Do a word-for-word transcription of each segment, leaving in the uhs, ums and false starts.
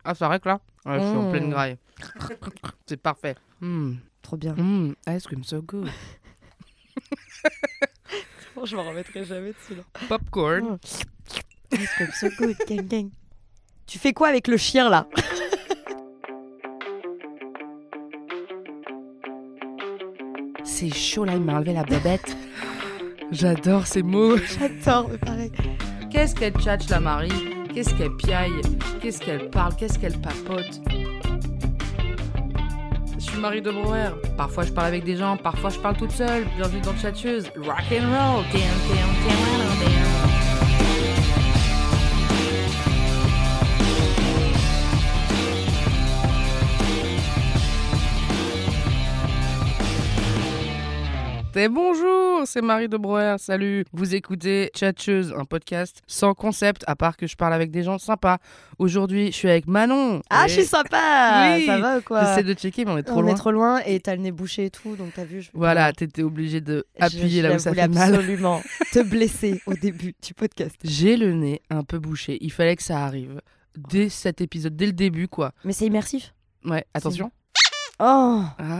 Ah, ça arrête là ouais, mmh. Je suis en pleine Mmh. graille. C'est parfait. Mmh. Trop bien. Mmh. Ice cream so good. Oh, je m'en remettrai jamais dessus là. Popcorn. Oh. Ice cream so good. Gang, gang. Tu fais quoi avec le chien là? C'est chaud là, il m'a enlevé la bobette. J'adore ces mots. J'adore, mais pareil. Qu'est-ce qu'elle tchatche la Marie? Qu'est-ce qu'elle piaille? Qu'est-ce qu'elle parle? Qu'est-ce qu'elle papote? Je suis Marie de Brouwer. Parfois je parle avec des gens, parfois je parle toute seule. Bienvenue dans Tchatcheuse. Rock and roll. Down, down, down, down, down. Et bonjour, c'est Marie de Brouwer, salut. Vous écoutez Tchatcheuse, un podcast sans concept, à part que je parle avec des gens sympas. Aujourd'hui, je suis avec Manon. Ah, et... je suis sympa. Oui, ça va ou quoi? J'essaie de checker, mais on est trop on loin. On est trop loin et t'as le nez bouché et tout, donc t'as vu. Je... Voilà, t'étais obligée de appuyer je, là je où ça fait mal. absolument te blesser au début du podcast. J'ai le nez un peu bouché, il fallait que ça arrive. Dès cet épisode, dès le début, quoi. Mais c'est immersif. Ouais, attention. Oh ah.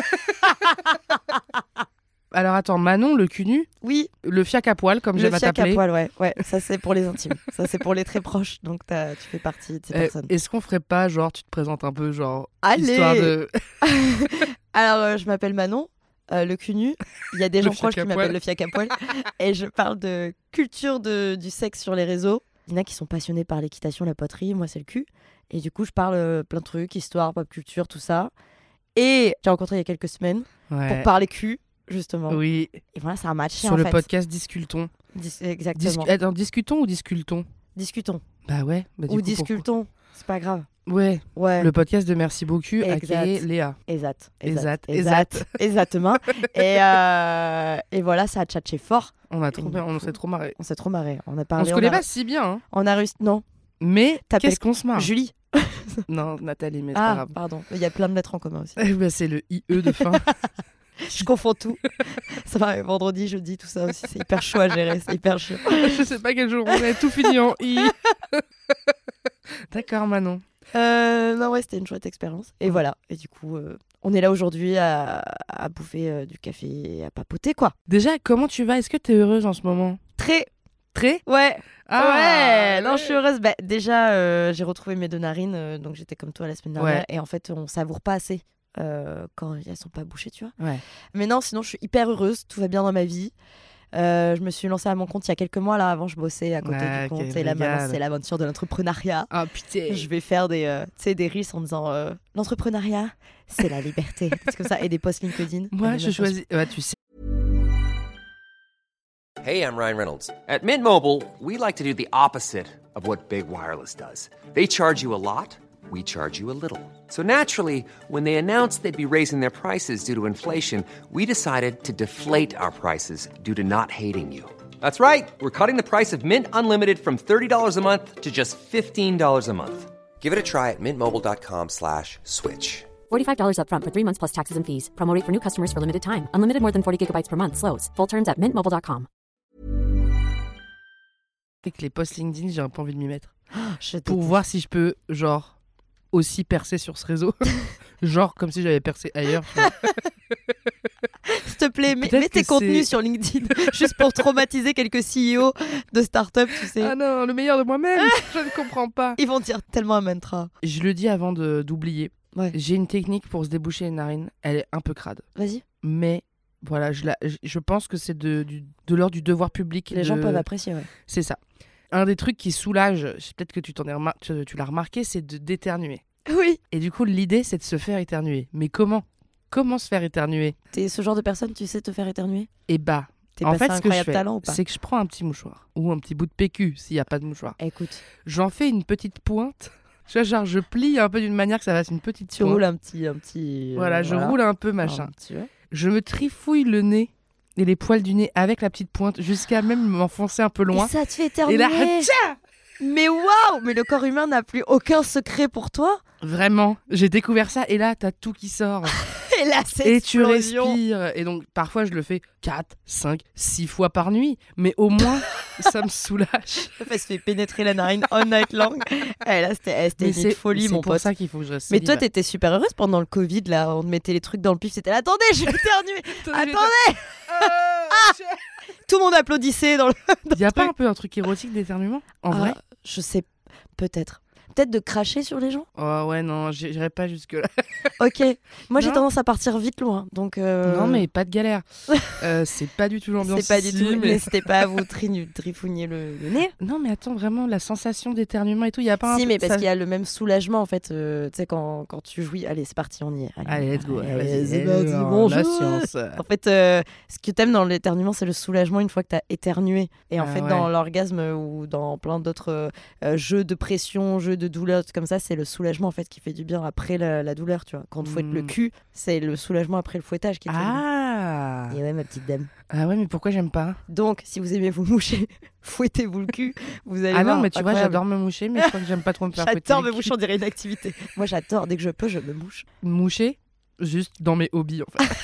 Alors attends, Manon, le cul nu? Oui. Le fiac à poil, comme le j'aime à t'appeler. Le fiac à poil, ouais. ouais. Ça, c'est pour les intimes. Ça, c'est pour les très proches. Donc, tu fais partie de ces euh, personnes. Est-ce qu'on ferait pas, genre, tu te présentes un peu, genre, Allez histoire de... Alors, euh, je m'appelle Manon, euh, le cul nu. Il y a des gens proches qui m'appellent le fiac à poil. Et je parle de culture de, du sexe sur les réseaux. Il y en a qui sont passionnés par l'équitation, la poterie. Moi, c'est le cul. Et du coup, je parle euh, plein de trucs, histoire, pop culture, tout ça. Et j'ai rencontré il y a quelques semaines ouais. pour parler cul. Justement. Oui. Et voilà, ça a matché sur en le fait. podcast Discultons. Dis- exactement. Dis- Attends, discutons ou discultons? Discutons. Bah ouais. Bah, ou coup, discultons. C'est pas grave. Ouais. Ouais. Le podcast de Merci beaucoup à qui est Léa. Exact. Exact. Exact. Exactement. et, euh, et voilà, ça a tchatché fort. On a trop, on s'est trop marré. On s'est trop marré. On a parlé. On se connaît on a... pas si bien. Hein. On a réussi. Non. Mais T'appelles... qu'est-ce qu'on se marre? Julie. Non, Nathalie, mais c'est ah, pas grave. Pardon. Il y a plein de lettres en commun aussi. Eh ben, c'est le I E de fin. Je confonds tout. Ça va, vendredi, jeudi, tout ça aussi. C'est hyper chaud à gérer. C'est hyper chaud. Je sais pas quel jour on est. Tout fini en I. D'accord, Manon. Euh, non, ouais, c'était une chouette expérience. Et voilà. Et du coup, euh, on est là aujourd'hui à, à bouffer euh, du café et à papoter, quoi. Déjà, comment tu vas? Est-ce que t'es heureuse en ce moment? Très. Très? Ouais. Ah, ouais. Non, ouais. je suis heureuse. Bah, déjà, euh, j'ai retrouvé mes deux narines. Euh, donc, j'étais comme toi la semaine dernière. Ouais. Et en fait, on savoure pas assez euh, quand elles sont pas bouchées, tu vois. Ouais. Mais non, sinon, je suis hyper heureuse. Tout va bien dans ma vie. Euh, je me suis lancée à mon compte il y a quelques mois. Là, avant, je bossais à côté ouais, du compte. okay, Et là, regarde. maintenant, c'est l'aventure de l'entrepreneuriat. Ah, putain. Je vais faire des, euh, des reels en disant euh, l'entrepreneuriat, c'est la liberté. C'est comme ça. Et des posts LinkedIn. Moi, je choisis. Ouais, tu sais. Hey, I'm Ryan Reynolds. At Mint Mobile, we like to do the opposite of what Big Wireless does. They charge you a lot, we charge you a little. So naturally, when they announced they'd be raising their prices due to inflation, we decided to deflate our prices due to not hating you. That's right. We're cutting the price of Mint Unlimited from thirty dollars a month to just fifteen dollars a month. Give it a try at mintmobile.com slash switch. forty-five dollars up front for three months plus taxes and fees. Promo rate for new customers for limited time. Unlimited more than forty gigabytes per month. Slows full terms at mint mobile dot com. Avec les posts LinkedIn, j'ai un peu envie de m'y mettre. Je Pour voir si je peux, genre, aussi percer sur ce réseau. Genre, comme si j'avais percé ailleurs. S'il te plaît, mets, Peut-être mets tes que contenus c'est- sur LinkedIn juste pour traumatiser quelques C E O de start-up, tu sais. Ah non, le meilleur de moi-même. Je ne comprends pas. Ils vont dire tellement un mantra. Je le dis avant de, d'oublier. Ouais. J'ai une technique pour se déboucher les narines. Elle est un peu crade. Vas-y. Mais voilà, je, la, je, je pense que c'est de, du, de l'ordre du devoir public. Les de... gens peuvent apprécier, ouais. C'est ça. Un des trucs qui soulage, peut-être que tu, t'en es remar- tu, tu l'as remarqué, c'est de d'éternuer. Oui. Et du coup, l'idée, c'est de se faire éternuer. Mais comment? Comment se faire éternuer? T'es ce genre de personne, tu sais te faire éternuer? Eh bah, T'es en passé fait, un ce que je incroyable fais, talent ou pas? c'est que je prends un petit mouchoir ou un petit bout de P Q s'il n'y a pas de mouchoir. Écoute, J'en fais une petite pointe. Tu vois, genre, je plie un peu d'une manière que ça fasse une petite tu pointe. roules un petit... Un petit euh, Voilà, je roule un peu, machin. Un petit, ouais. Je me trifouille le nez et les poils du nez avec la petite pointe jusqu'à même m'enfoncer un peu loin. Et ça te fait Et éternuer. là, tcha Mais waouh! Mais le corps humain n'a plus aucun secret pour toi? Vraiment, j'ai découvert ça et là, t'as tout qui sort. Et là, c'est Et tu explosion. respires. Et donc, parfois, je le fais quatre, cinq, six fois par nuit. Mais au moins, ça me soulage. Elle se fait pénétrer la narine all night long. Et là, c'était, eh, c'était Mais une c'est folie, mon C'est pour pote. ça qu'il faut que je reste Mais toi, célibataire. t'étais super heureuse pendant le Covid, là. On te mettait les trucs dans le pif. C'était là, attendez, je vais éternuer. Attendez. Tout le monde applaudissait dans le. Il n'y a pas un peu un truc érotique d'éternuement en Ah, vrai? Je sais, peut-être. Peut-être de cracher sur les gens. Oh ouais, non, j'irai pas jusque-là. Ok. Moi, j'ai Non. tendance à partir vite loin. Donc. euh, Non, mais pas de galère. euh, c'est pas du tout l'ambiance. C'est pas du ici, tout. mais- N'hésitez pas à vous tri- trifouiller le, le nez. Non, mais attends, vraiment, la sensation d'éternuement et tout, il y a pas un Si, peu- mais parce ça- qu'il y a le même soulagement en fait. euh, tu sais, quand, quand tu jouis. Allez, c'est parti, on y est. Allez, let's go. Allez, Vas-y, c'est eh, parti, euh, bonjour. La science. En fait, euh, ce que t'aimes dans l'éternuement, c'est le soulagement une fois que t'as éternué. Et en Ah fait, ouais. dans l'orgasme ou dans plein d'autres euh, euh, jeux de pression, jeux de douleur, tout comme ça, c'est le soulagement en fait qui fait du bien après la, la douleur, tu vois. Quand on te fouette le Mm. cul, c'est le soulagement après le fouettage qui te fait du bien. Ah Et ouais, ma petite dame. Ah ouais, mais pourquoi j'aime pas? Donc, si vous aimez vous moucher, fouettez-vous le cul. Vous allez Ah voir, non, mais tu vois, incroyable. j'adore me moucher, mais je crois que j'aime pas trop me faire fouetter J'adore le me cul. moucher, on dirait une activité. Moi, j'adore. Dès que je peux, je me mouche. Moucher, juste dans mes hobbies, en fait.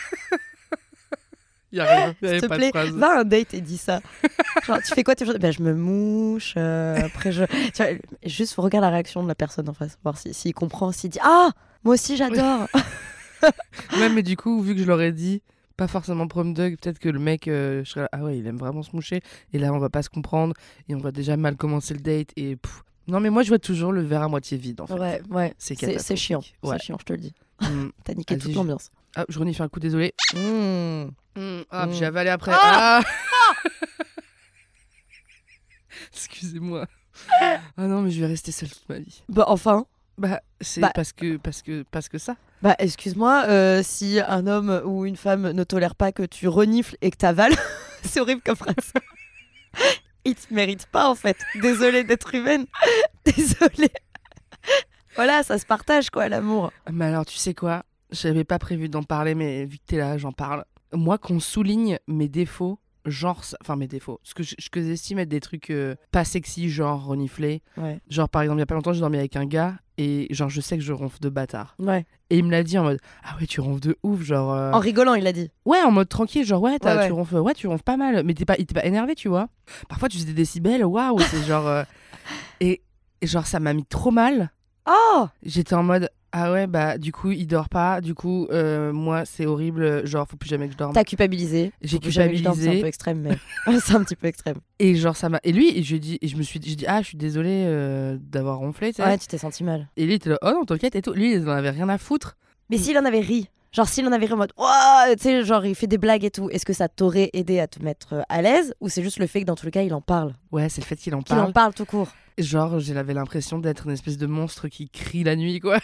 Il y a rien, il y avait S'il te pas plaît, de phrase. va à un date et dis ça. Genre, tu fais quoi tes journées ? Ben, je me mouche. euh, après, je. Tu vois, juste regarde la réaction de la personne en face. Voir s'il si, s'il comprend, s'il dit ah, moi aussi j'adore. Ouais, mais du coup, vu que je l'aurais dit, pas forcément prom dog, peut-être que le mec, euh, je serais là, ah ouais, il aime vraiment se moucher. Et là, on va pas se comprendre. Et on va déjà mal commencer le date. Et pff. Non, mais moi, je vois toujours le verre à moitié vide, en fait. Ouais, ouais. C'est C'est, c'est chiant. catastrophique. Ouais. C'est chiant, je te le dis. Mm. T'as niqué Vas-y, toute je- l'ambiance. Ah, je renifle un coup, désolé. Mmh. Mm, ah, Mm. j'ai avalé après. Ah Ah Excusez-moi. Ah non, mais je vais rester seule toute ma vie. Bah enfin. Bah, c'est Bah- parce que parce que parce que ça. Bah excuse-moi, euh, si un homme ou une femme ne tolère pas que tu renifles et que t'avales, c'est horrible comme phrase. Il te mérite pas en fait. Désolée d'être humaine. Désolée. Voilà, ça se partage quoi, l'amour. Mais alors, tu sais quoi? J'avais pas prévu d'en parler, mais vu que t'es là, j'en parle. Moi, qu'on souligne mes défauts, genre, ça- enfin mes défauts, ce que je- ce que j'estime être des trucs euh, pas sexy, genre renifler. Ouais. Genre, par exemple, il y a pas longtemps, j'ai dormi avec un gars et genre, je sais que je ronfle de bâtard. Ouais. Et il me l'a dit en mode, ah ouais, tu ronfles de ouf, genre. euh, En rigolant, il a dit. Ouais, en mode tranquille, genre ouais, t'as- Ouais, ouais. tu ronfles, ouais, tu ronfles pas mal, mais t'es pas, il t'es pas énervé, tu vois. Parfois, tu fais des décibels, waouh, c'est genre. euh, et, et genre, ça m'a mis trop mal. Oh J'étais en mode, ah ouais, bah du coup, il dort pas, du coup, euh, moi, c'est horrible, genre, faut plus jamais que je dorme. T'as culpabilisé. J'ai Faut plus jamais que je dorme, culpabilisé. C'est un peu extrême, mais c'est un petit peu extrême. Et genre, ça m'a. Et lui, et je lui ai dit, et je me suis dit, j'ai dit, ah, je suis désolée euh, d'avoir ronflé, tu sais. Ouais, tu t'es senti mal. Et lui, il était là, oh non, t'inquiète et tout. Lui, il en avait rien à foutre. Mais s'il en avait ri, genre s'il en avait ri en mode ouah, tu sais, genre il fait des blagues et tout, est-ce que ça t'aurait aidé à te mettre euh, à l'aise ou c'est juste le fait que dans tous les cas il en parle, Ouais, c'est le fait qu'il en qu'il parle. en parle tout court. Genre, j'avais l'impression d'être une espèce de monstre qui crie la nuit, quoi.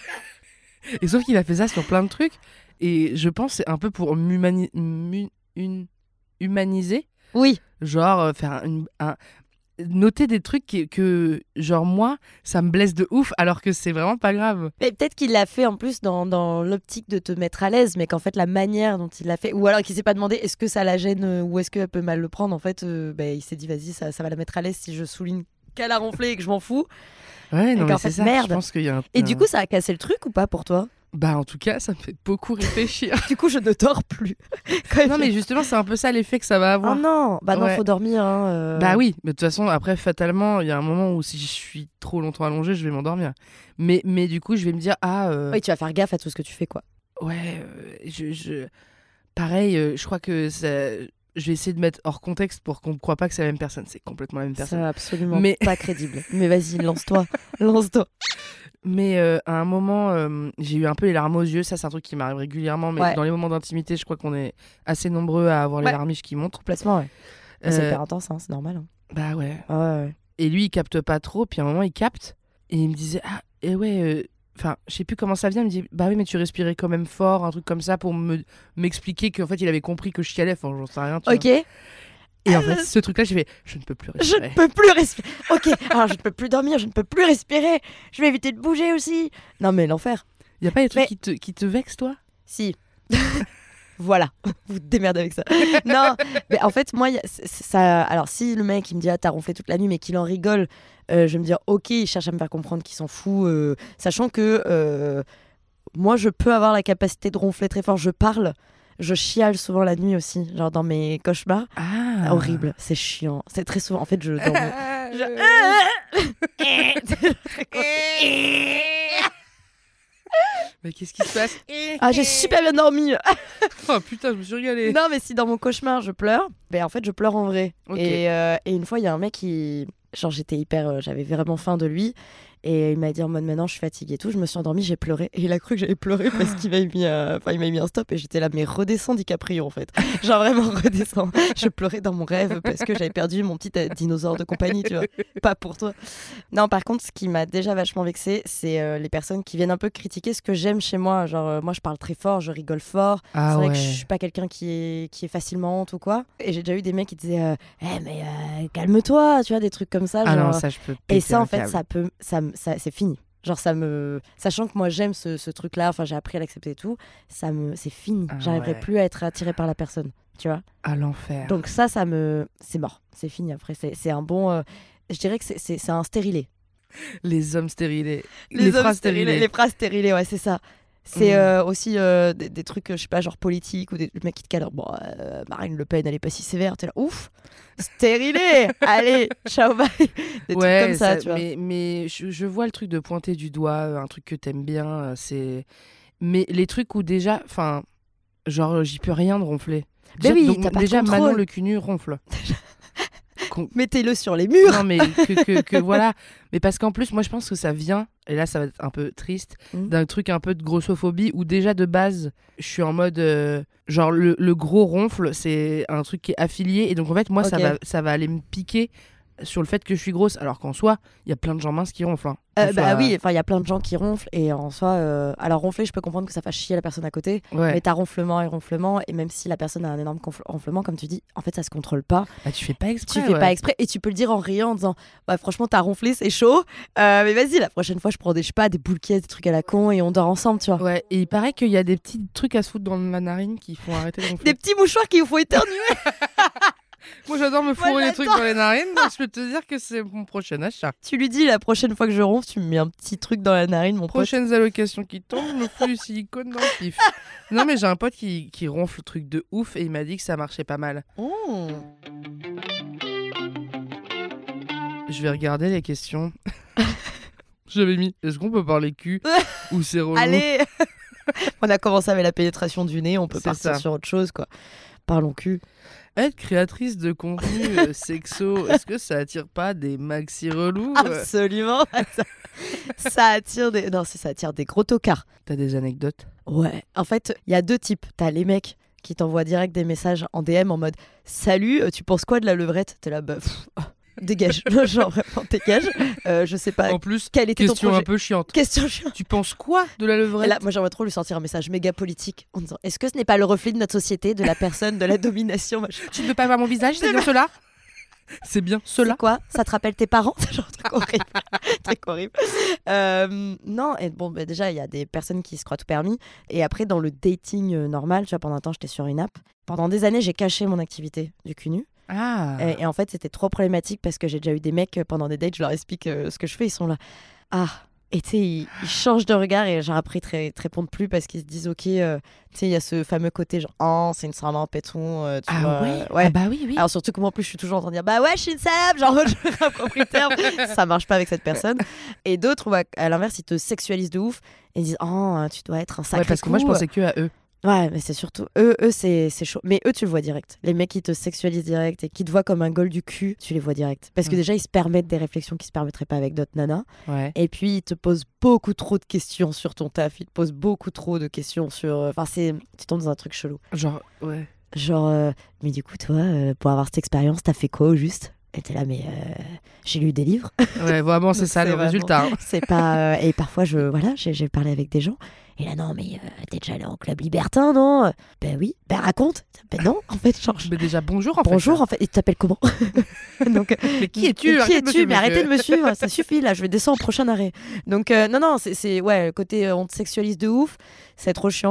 Et sauf qu'il a fait ça sur plein de trucs. Et je pense que c'est un peu pour m'humani- mu- une- humaniser. Oui. Genre, euh, faire une- un. Noter des trucs qui- que, genre, moi, ça me blesse de ouf, alors que c'est vraiment pas grave. Mais peut-être qu'il l'a fait en plus dans, dans l'optique de te mettre à l'aise, mais qu'en fait la manière dont il l'a fait, ou alors qu'il s'est pas demandé est-ce que ça la gêne euh, ou est-ce qu'elle peut mal le prendre, en fait, euh, bah, il s'est dit vas-y, ça, ça va la mettre à l'aise si je souligne qu'elle a ronflé et que je m'en fous. Ouais, non, qu'en mais fait, c'est ça. merde. Je pense qu'il y a un. Et un- du coup, ça a cassé le truc ou pas pour toi? Bah, en tout cas, ça me fait beaucoup réfléchir. Du coup, je ne dors plus. Quand il Non, fait- mais justement, c'est un peu ça l'effet que ça va Oh avoir. non, bah non, Ouais. faut dormir. Hein, euh. Bah oui, mais de toute façon, après, fatalement, il y a un moment où si je suis trop longtemps allongé, je vais m'endormir. Mais, mais du coup, je vais me dire, ah, euh, Oui, tu vas faire gaffe à tout ce que tu fais, quoi. ouais, euh, je, je... pareil, euh, je crois que ça... je vais essayer de mettre hors contexte pour qu'on ne croit pas que c'est la même personne. C'est complètement la même personne. C'est absolument Mais- pas crédible. Mais vas-y, lance-toi. Lance-toi. Mais euh, à un moment, euh, j'ai eu un peu les larmes aux yeux. Ça, c'est un truc qui m'arrive régulièrement. Mais Ouais. dans les moments d'intimité, je crois qu'on est assez nombreux à avoir les Ouais. larmiches qui montent. Complètement, ouais. C'est Euh, hyper intense, hein, c'est normal. hein. Bah ouais. Ah ouais, ouais. Et lui, il capte pas trop. Puis à un moment, il capte. Et il me disait, ah, et ouais, euh, enfin, je sais plus comment ça vient. Il me dit, bah oui, mais tu respirais quand même fort, un truc comme ça, pour me m'expliquer qu'en fait, il avait compris que je chialais. Enfin, j'en sais rien. Tu Ok, vois. Et en fait, ce truc-là, j'ai fait, je ne peux plus je respirer. ne peux plus respirer. Ok, alors je ne peux plus dormir, je ne peux plus respirer. Je vais éviter de bouger aussi. Non, mais l'enfer. Il y a pas des trucs Mais- qui, te, qui te vexent, toi? Si. Voilà, vous te démerdez avec ça. Non, mais en fait, moi, y a- c'est- c'est ça. Alors, si le mec il me dit ah t'as ronflé toute la nuit, mais qu'il en rigole, euh, je vais me dire ok, il cherche à me faire comprendre qu'il s'en fout, euh, sachant que euh, moi, je peux avoir la capacité de ronfler très fort. Je parle, je chiale souvent la nuit aussi, genre dans mes cauchemars. Ah. Horrible, c'est chiant. C'est très souvent. En fait, je. Dans mon... Mais qu'est-ce qui se passe? Ah, j'ai super bien dormi. Oh putain, je me suis régalée. Non, mais si dans mon cauchemar je pleure, ben en fait je pleure en vrai. Okay. Et, euh, et une fois, il y a un mec qui, genre j'étais hyper, euh, j'avais vraiment faim de lui. Et il m'a dit en mode maintenant je suis fatiguée et tout, je me suis endormie, j'ai pleuré. Et il a cru que j'avais pleuré parce qu'il m'a mis, euh... enfin, il m'a mis un stop et j'étais là, mais redescends DiCaprio en fait. Genre vraiment redescends. Je pleurais dans mon rêve parce que j'avais perdu mon petit euh, dinosaure de compagnie, tu vois. Pas pour toi. Non, par contre, ce qui m'a déjà vachement vexée, c'est euh, les personnes qui viennent un peu critiquer ce que j'aime chez moi. Genre euh, moi je parle très fort, je rigole fort. Ah, c'est vrai ouais. que je suis pas quelqu'un qui est, qui est facilement honte ou quoi. Et j'ai déjà eu des mecs qui disaient euh, hey, mais euh, calme-toi, tu vois, des trucs comme ça. Ah genre... non, ça je peux. Et ça, en fait, câble. ça peut, ça, ça, c'est fini. Genre ça me, sachant que moi j'aime ce, ce truc-là, enfin j'ai appris à l'accepter et tout, ça me, c'est fini. Ah J'arriverai ouais. plus à être attirée par la personne, tu vois. À l'enfer. Donc ça, ça me, c'est mort, c'est fini. Après, c'est, c'est un bon, euh, je dirais que c'est, c'est, c'est un stérilé. Les hommes stérilés. Les, les hommes phrases stérilés, stérilées. les phrases stérilées, ouais, c'est ça. C'est Mm. euh, aussi euh, des, des trucs, je sais pas, genre politiques ou des mecs qui te calent. Bon, euh, Marine Le Pen, elle est pas si sévère. T'es là, ouf, stérilé. Allez, ciao, bye. Des Ouais, trucs comme ça, tu vois. mais, mais je, je vois le truc de pointer du doigt, euh, un truc que t'aimes bien, euh, c'est. Mais les trucs où déjà, enfin, genre, euh, j'y peux rien de ronfler. Ben Déjà, oui, donc, t'as pas de déjà contrôle. Manon le cul ronfle. Con- Mettez-le sur les murs. Non, mais que, que, que voilà. Mais parce qu'en plus, moi, je pense que ça vient, et là, ça va être un peu triste, Mm. d'un truc un peu de grossophobie où déjà de base, je suis en mode. euh, genre, le, le gros ronfle, c'est un truc qui est affilié. Et donc, en fait, moi, ça, Ok. va, ça va aller me piquer sur le fait que je suis grosse. Alors qu'en soi, il y a plein de gens minces qui ronflent. hein. Euh, Qu'on bah soit- oui, enfin il y a plein de gens qui ronflent et en soi, euh, alors ronfler, je peux comprendre que ça fasse chier la personne à côté, Ouais. mais t'as ronflement et ronflement et même si la personne a un énorme confl- ronflement, comme tu dis, en fait ça se contrôle pas. Bah, tu fais pas exprès. Tu fais ouais. pas exprès et tu peux le dire en riant en disant ouais franchement t'as ronflé c'est chaud, euh, mais vas-y la prochaine fois je prends des je sais pas des boules des trucs à la con et on dort ensemble tu vois. Ouais, et il paraît qu'il y a des petits trucs à se foutre dans la narine qui font arrêter de ronfler. Des petits mouchoirs qui vous font éternuer. Moi, j'adore me fourrer les j'adore. trucs dans les narines, donc je peux te dire que c'est mon prochain achat. Tu lui dis la prochaine fois que je ronfle tu me mets un petit truc dans la narine mon pote. Prochaines allocations qui tombent, je me fous du silicone dans le pif. Non, mais j'ai un pote qui, qui ronfle le truc de ouf et il m'a dit que ça marchait pas mal. Mmh. Je vais regarder les questions. J'avais mis est-ce qu'on peut parler cul ou c'est relou? Allez. On a commencé avec la pénétration du nez, on peut C'est partir ça. sur autre chose quoi. Parlons cul. Être créatrice de contenu euh, sexo, est-ce que ça attire pas des maxi relous? euh Absolument. ça, ça attire des non, c'est ça attire des gros tocards. T'as des anecdotes? Ouais. En fait, il y a deux types. T'as les mecs qui t'envoient direct des messages en D M en mode salut, euh, tu penses quoi de la levrette? T'es là bah pff, oh, dégage. Genre vraiment dégage. Euh, je sais pas En plus, quel était ton question projet. un peu chiante. Question chiante. Tu penses quoi de la Et levrette? là, moi j'aimerais trop lui sortir un message méga politique en disant est-ce que ce n'est pas le reflet de notre société, de la personne, de la domination machin. Tu ne veux pas voir mon visage, c'est bien cela? C'est bien cela. C'est quoi? Ça te rappelle tes parents? Genre truc horrible. truc horrible. Euh, non, et bon, bah, déjà, il y a des personnes qui se croient tout permis. Et après, dans le dating euh, normal, tu vois, pendant un temps, j'étais sur une app. Pendant des années, j'ai caché mon activité du cul nu. Ah. Et, et en fait, c'était trop problématique parce que j'ai déjà eu des mecs euh, pendant des dates, je leur explique euh, ce que je fais, ils sont là. Ah. Et tu sais, ils, ils changent de regard et genre après, ils te, ils te répondent plus parce qu'ils se disent, ok, euh, tu sais, il y a ce fameux côté genre, oh, c'est une salope et tout. euh, tu Ah vois, ouais, euh, ouais. Ah bah oui, oui. Alors surtout que moi en plus je suis toujours en train de dire bah ouais je suis une salope, genre je réapproprie le terme, ça marche pas avec cette personne. Et d'autres où à, à l'inverse ils te sexualisent de ouf et ils disent oh tu dois être un sacré Ouais, parce que moi je coup. pensais que à eux. Ouais mais c'est surtout eux, eux c'est, c'est chaud. Mais eux tu le vois direct. Les mecs qui te sexualisent direct et qui te voient comme un goal du cul, tu les vois direct. Parce que Mm. déjà ils se permettent des réflexions qui se permettraient pas avec d'autres nanas. Ouais. Et puis ils te posent beaucoup trop de questions sur ton taf, ils te posent beaucoup trop de questions sur... Enfin c'est... Tu tombes dans un truc chelou. Genre, ouais. Genre, euh, mais du coup, toi, euh, pour avoir cette expérience, t'as fait quoi au juste? Et t'es là, mais euh, j'ai lu des livres. Ouais, vraiment, c'est ça C'est le vraiment- résultat. hein. C'est pas. euh, et parfois, je, voilà, j'ai, j'ai parlé avec des gens. Et là, non, mais euh, t'es déjà allé en club libertin, non? Ben oui. Ben raconte. Ben non, en fait, genre. je- Mais déjà, bonjour en fait. Bonjour, en fait. Et tu t'appelles comment? Donc, euh, Mais qui es-tu? Qui Arrête de me es-tu? suivre, Mais arrêtez de monsieur. me suivre, ça suffit là, je vais descendre au prochain arrêt. Donc, euh, non, non, c'est, c'est ouais, le côté euh, on te sexualise de ouf, c'est trop chiant.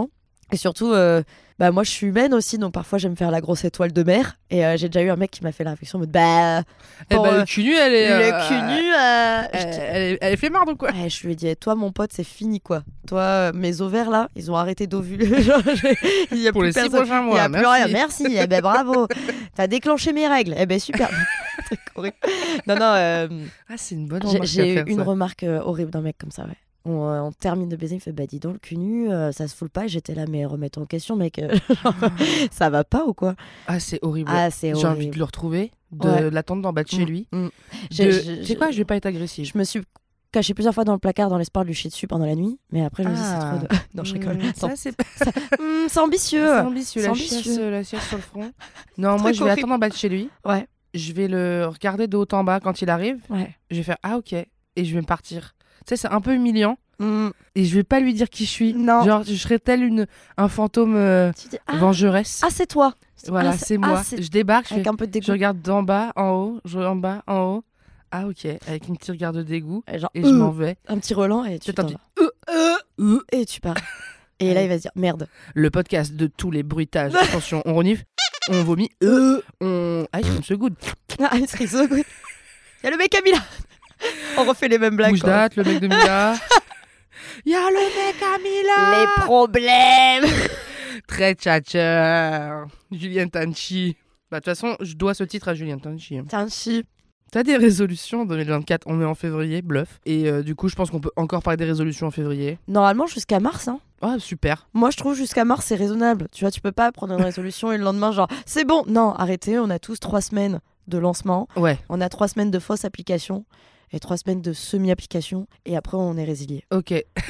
Et surtout, euh, bah, moi je suis humaine aussi, donc parfois j'aime faire la grosse étoile de mer. Et euh, j'ai déjà eu un mec qui m'a fait la réflexion en mode bah. Eh bah, le cul nu, elle est. Le euh, cul nu, euh, Elle, je dis- elle est, elle est flemmarde ou quoi? Ouais, je lui ai dit, toi mon pote, c'est fini quoi. Toi, euh, mes ovaires là, ils ont arrêté d'ovuler. Genre, j'ai- il y a Pour plus les six personne. prochains Il y mois. a plus merci. rien, merci. Eh ben bravo. T'as déclenché mes règles. Eh ben super. Truc horrible. Non, non, euh, Ah, c'est une bonne j'ai remarque. j'ai à eu faire, une ça. remarque euh, horrible d'un mec comme ça, ouais. On, euh, on termine de baiser, il me fait bah dis donc le cul nu, euh, ça se fout pas. Et j'étais là, mais remets-toi en question, mec. euh, genre, ça va pas ou quoi? Ah, c'est horrible. Ah, c'est J'ai envie horrible. de le retrouver, de Ouais. l'attendre d'en bas de chez Mm, lui. mm. De- J'ai- j'ai- Tu sais quoi, je vais pas être agressive. Je me suis cachée plusieurs fois dans le placard dans l'espoir de lui chier dessus pendant la nuit, mais après je me dis c'est trop de. Non, je rigole. Mm, Attends. Ça, c'est Hum, c'est ambitieux. c'est ambitieux, C'est la ambitieux. chiasse, la chiasse sur le front. Non, moi, Truc je vais horrible. attendre en bas de chez lui. Ouais, Je vais le regarder de haut en bas quand il arrive. ouais. Je vais faire ah, ok. Et je vais me partir. Tu sais, c'est un peu humiliant. Hum, Et je vais pas lui dire qui je suis. Non. Genre, je serais telle une, un fantôme euh, Tu dis ah, vengeresse. ah, c'est toi. Voilà, Ah, c'est ah, moi. c'est- Je débarque, je, Avec fais- un peu de dégoût. je regarde d'en bas, en haut, je en bas, en haut. Ah, ok. Avec une petite regard de dégoût. Et genre, Et je euh, m'en vais. un petit relent et tu Peut-être un t'en petit vas. euh, euh, euh. Et tu pars. Et là il va se dire merde. Le podcast de tous les bruitages. Attention, on renifle, on vomit, euh, on. Ah, il se good. Ah, c'est so good. Il y a le mec à Mila. On refait les mêmes blagues. Bouge quoi. date, le mec de Mila. Il y a le mec à Mila. Les problèmes. Très tchatcheur. Julien Tanchi. Bah, de toute façon, je dois ce titre à Julien Tanchi. T'es un chi. T'as des résolutions en deux mille vingt-quatre, on est en février, bluff. Et euh, du coup, je pense qu'on peut encore parler des résolutions en février. Normalement jusqu'à mars. Hein. Ah, super. Moi je trouve jusqu'à mars c'est raisonnable. Tu vois, tu peux pas prendre une résolution et le lendemain genre c'est bon. Non, arrêtez. On a tous trois semaines de lancement. Ouais, On a trois semaines de fausse application et trois semaines de semi-application et après on est résilié. ok.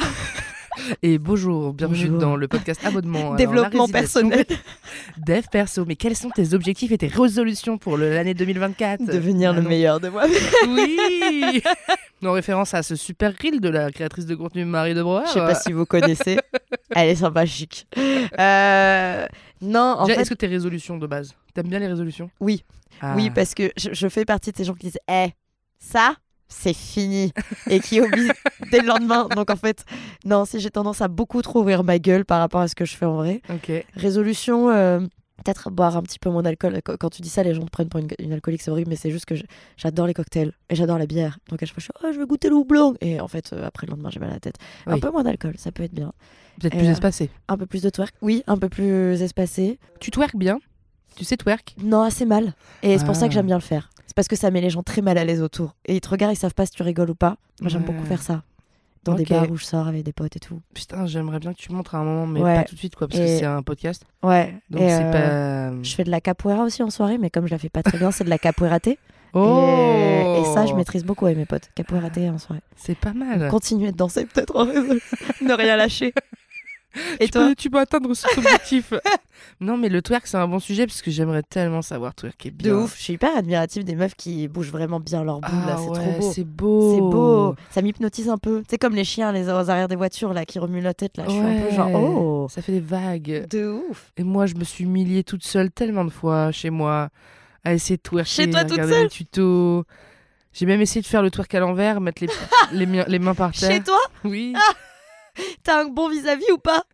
Et bonjour, bienvenue Bonjour. dans le podcast abonnement. Alors, Développement la résiliation, personnel. Dev perso. Mais quels sont tes objectifs et tes résolutions pour le- l'année deux mille vingt-quatre? Devenir le Ah non. meilleur de moi. Oui. En référence à ce super reel de la créatrice de contenu Marie de Broer. Je sais pas si vous connaissez. Elle est sympa, chic. Euh, Non, en Déjà, fait, est-ce que tes résolutions de base, t'aimes bien les résolutions? oui. Ah. Oui, parce que je, je fais partie de ces gens qui disent Eh, ça, c'est fini. Et qui oublient dès le lendemain. Donc en fait, non, si j'ai tendance à beaucoup trop ouvrir ma gueule par rapport à ce que je fais en vrai. Ok. Résolution, euh, peut-être boire un petit peu moins d'alcool. Qu- Quand tu dis ça, les gens te prennent pour une, une alcoolique, c'est horrible, mais c'est juste que je- j'adore les cocktails et j'adore la bière. Donc à chaque fois, je suis Oh, je veux goûter le houblon. Et en fait, euh, après le lendemain, j'ai mal à la tête. Un Oui. peu moins d'alcool, ça peut être bien. Peut-être Et plus euh, espacé. Un peu plus de twerk. Oui, un peu plus espacé. Tu twerk bien? Tu sais twerk? Non, assez mal. Et c'est pour ça que Ah. j'aime bien le faire. C'est parce que ça met les gens très mal à l'aise autour. Et ils te regardent, ils savent pas si tu rigoles ou pas. Moi, j'aime Ouais. beaucoup faire ça. Dans Ok. des bars où je sors avec des potes et tout. Putain, j'aimerais bien que tu montres à un moment, mais Ouais. pas tout de suite, quoi, parce Et- que c'est un podcast. Ouais. Donc et, c'est euh, pas. Je fais de la capoeira aussi en soirée, mais comme je la fais pas très bien, c'est de la capoeiraté. Oh. Et, et ça, je maîtrise beaucoup avec mes potes. Capoeiraté en soirée. C'est pas mal. Continuer de danser peut-être en réseau. Ne rien lâcher. Et tu, toi peux, tu peux atteindre cet objectif. Non, mais le twerk, c'est un bon sujet parce que j'aimerais tellement savoir twerker bien. De ouf. Je suis hyper admirative des meufs qui bougent vraiment bien leur boule. Ah là, c'est ouais, trop beau. c'est beau. C'est beau. Ça m'hypnotise un peu. C'est comme les chiens les aux arrière des voitures là qui remuent la tête là. Je suis un peu genre Ouais. oh. Ça fait des vagues. De ouf. Et moi, je me suis humiliée toute seule tellement de fois chez moi à essayer de twerker, Chez toi, à toute regarder seule les tutos. J'ai même essayé de faire le twerk à l'envers, mettre les, les, mi- les mains par terre. Chez toi, Oui. t'as un bon vis-à-vis ou pas?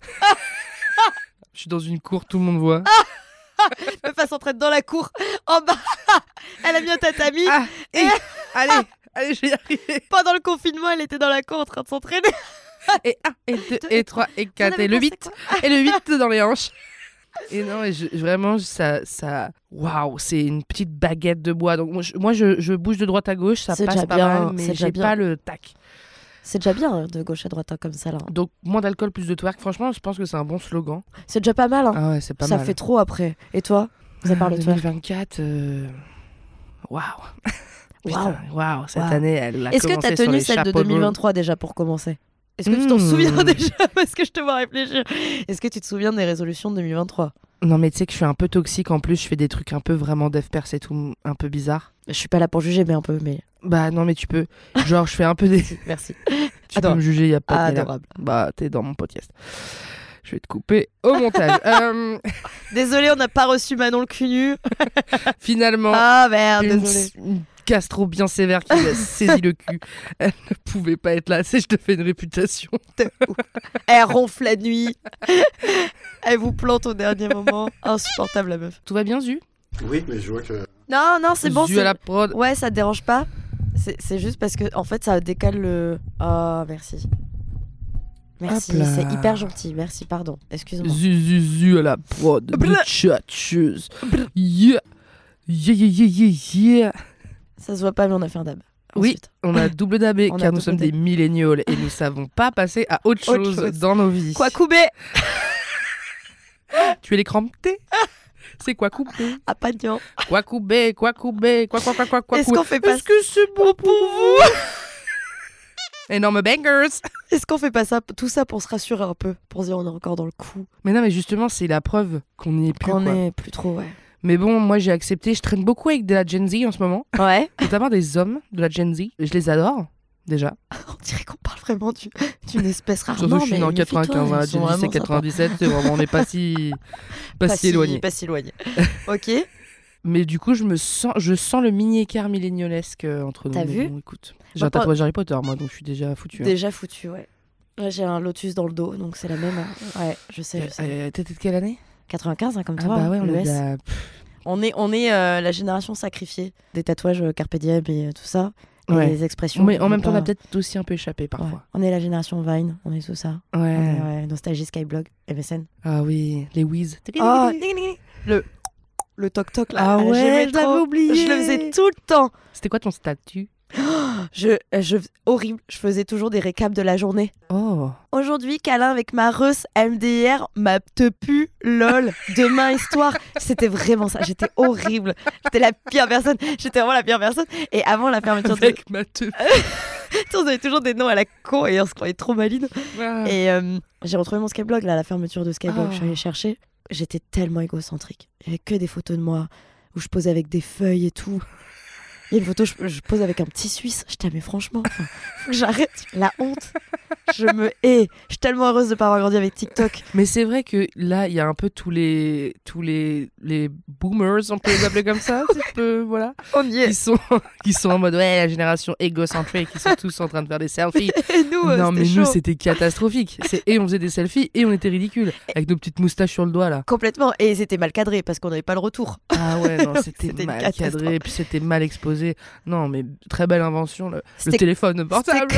Je suis dans une cour, tout le monde voit. Meuf elle s'entraîne dans la cour. En bas, elle a mis un tatami. Ah, et, allez, allez, je vais y arriver. Pendant le confinement, elle était dans la cour en train de s'entraîner. Et un, et deux, Deux, et trois, et Vous en quatre, avez et le pensé huit. Et le huit dans les hanches. Et non, et je, vraiment, ça, ça, waouh, c'est une petite baguette de bois. Donc moi, je, moi, je, je bouge de droite à gauche, ça C'est passe déjà pas bien, mal, c'est mais déjà j'ai bien. pas le tac. C'est déjà bien hein, de gauche à droite hein, comme ça là. Donc moins d'alcool, plus de twerk. Franchement, je pense que c'est un bon slogan. C'est déjà pas mal. Hein. Ah ouais, c'est pas ça mal. fait trop après. Et toi, vous avez parlé de deux mille twerk. vingt-quatre, euh, waouh. Waouh. Putain, waouh, cette Waouh. année, elle a Est-ce que commencé t'as sur tenu les celle de chapeaux deux mille vingt-trois déjà pour commencer? Est-ce que tu t'en Mmh. souviens déjà? Parce que je te vois réfléchir. Est-ce que tu te souviens des résolutions de deux mille vingt-trois? Non, mais tu sais que je suis un peu toxique en plus. Je fais des trucs un peu vraiment dev perse et tout, un peu bizarre. Je suis pas là pour juger, mais un peu. Mais Bah non, mais tu peux. Genre, je fais un peu des. merci. Tu Attends. peux me juger, y a pas de galère. Adorable. Bah, t'es dans mon podcast. Je vais te couper au montage. Euh, Désolée, on n'a pas reçu Manon le cul nu. finalement, Ah merde, une, désolée. une gastro bien sévère qui lui a saisi le cul. Elle ne pouvait pas être là. C'est, je te fais une réputation. Elle ronfle la nuit. Elle vous plante au dernier moment. Insupportable, la meuf. Tout va bien, Zu? Oui, mais je vois que... Non, non, c'est bon. Zu c'est... à la prod. Ouais, ça te dérange pas. C'est, c'est juste parce que, en fait, ça décale le... Oh, merci. Merci, c'est hyper gentil. Merci, pardon. Excuse-moi. Zu, zu, zu à la prod. Tchatcheuse. Yeah. Yeah, yeah, yeah, yeah, yeah. Ça se voit pas, mais on a fait un dab. Oui, Ensuite. on a double dabé On a car nous double sommes dabé. des millénials et nous savons pas passer à autre Autre chose, chose. dans nos vies. Quoi couper? Tu es les cramptés? C'est quoi couper? Ah, pas de Quoi couper? Quoi couper? Quoi quoi quoi quoi quoi? Est-ce qu'on fait pas Est-ce que c'est bon pour vous? Énorme bangers. Est-ce qu'on fait pas ça, tout ça pour se rassurer un peu, pour se dire on est encore dans le coup, Mais non, mais justement, c'est la preuve qu'on n'y est plus. qu'on quoi. est plus trop, ouais. Mais bon, moi j'ai accepté. Je traîne beaucoup avec de la Gen Z en ce moment, Ouais. notamment des hommes de la Gen Z. Je les adore déjà. On dirait qu'on parle vraiment du- d'une espèce rare. Surtout Non, que je suis mais né en méfie-toi, quatre-vingt-quinze, hein, la ils sont Gen Z c'est vraiment quatre-vingt-dix-sept, c'est vraiment, on n'est pas si, pas, sympas. si éloigné. Pas si éloigné. Ok. Mais du coup, je me sens, je sens le mini écart milléniolesque euh, entre nous. T'as Mais vu bon, écoute, j'ai Moi, un tatouage Harry Potter, moi, donc je suis déjà foutu. hein. Déjà foutu, ouais. Ouais, j'ai un lotus dans le dos, donc c'est la même. hein. Ouais, je sais, je sais. Euh, T'es de quelle année? quatre-vingt-quinze, hein, comme Ah toi. bah ouais, hein, on le est, S. de la- On est, on est euh, la génération sacrifiée des tatouages euh, Carpe Diem et euh, tout ça. Et Ouais. les expressions. Mais en on même peut temps, on a pas- peut-être aussi un peu échappé Ouais. parfois. On est la génération Vine, on est tout ça. Ouais. On est, ouais, Nostalgie Skyblog, M S N. Ah oui, les whiz. Oh, ding, ding, ding. le le toc toc là. Ah là, ouais, j'aimais je l'avais trop. oublié. Je le faisais tout le temps. C'était quoi ton statut? Je, je horrible. Je faisais toujours des récaps de la journée. Oh. Aujourd'hui, câlin avec ma Reus M D R, ma te pu, lol. Demain, histoire. C'était vraiment ça. J'étais horrible. J'étais la pire personne. J'étais vraiment la pire personne. Et avant la fermeture de. Avec ma teuf. On avait toujours des noms à la con et on se croyait trop maline. Ah. Et euh, j'ai retrouvé mon Skyblog là, à la fermeture de Skyblog. Oh. Je suis allée chercher. J'étais tellement égocentrique. Il y avait que des photos de moi où je posais avec des feuilles et tout. Il y a une photo, je, je pose avec un petit Suisse. Je dis, mais franchement, enfin, faut que j'arrête. La honte. Je me hais. Je suis tellement heureuse de ne pas avoir grandi avec TikTok. Mais c'est vrai que là, il y a un peu tous les tous les les boomers, on peut les appeler comme ça, si je peux, voilà, On y qui est. sont qui sont en mode ouais, la génération égocentrique, qui sont tous en train de faire des selfies. Et nous, euh, Non mais c'était nous chaud. c'était catastrophique. C'est et on faisait des selfies et on était ridicules avec nos petites moustaches sur le doigt là. Complètement. Et c'était mal cadré parce qu'on n'avait pas le retour. Ah ouais non c'était C'était une mal catastrophe. cadré puis c'était mal exposé. Non mais très belle invention le, le C'était- téléphone portable.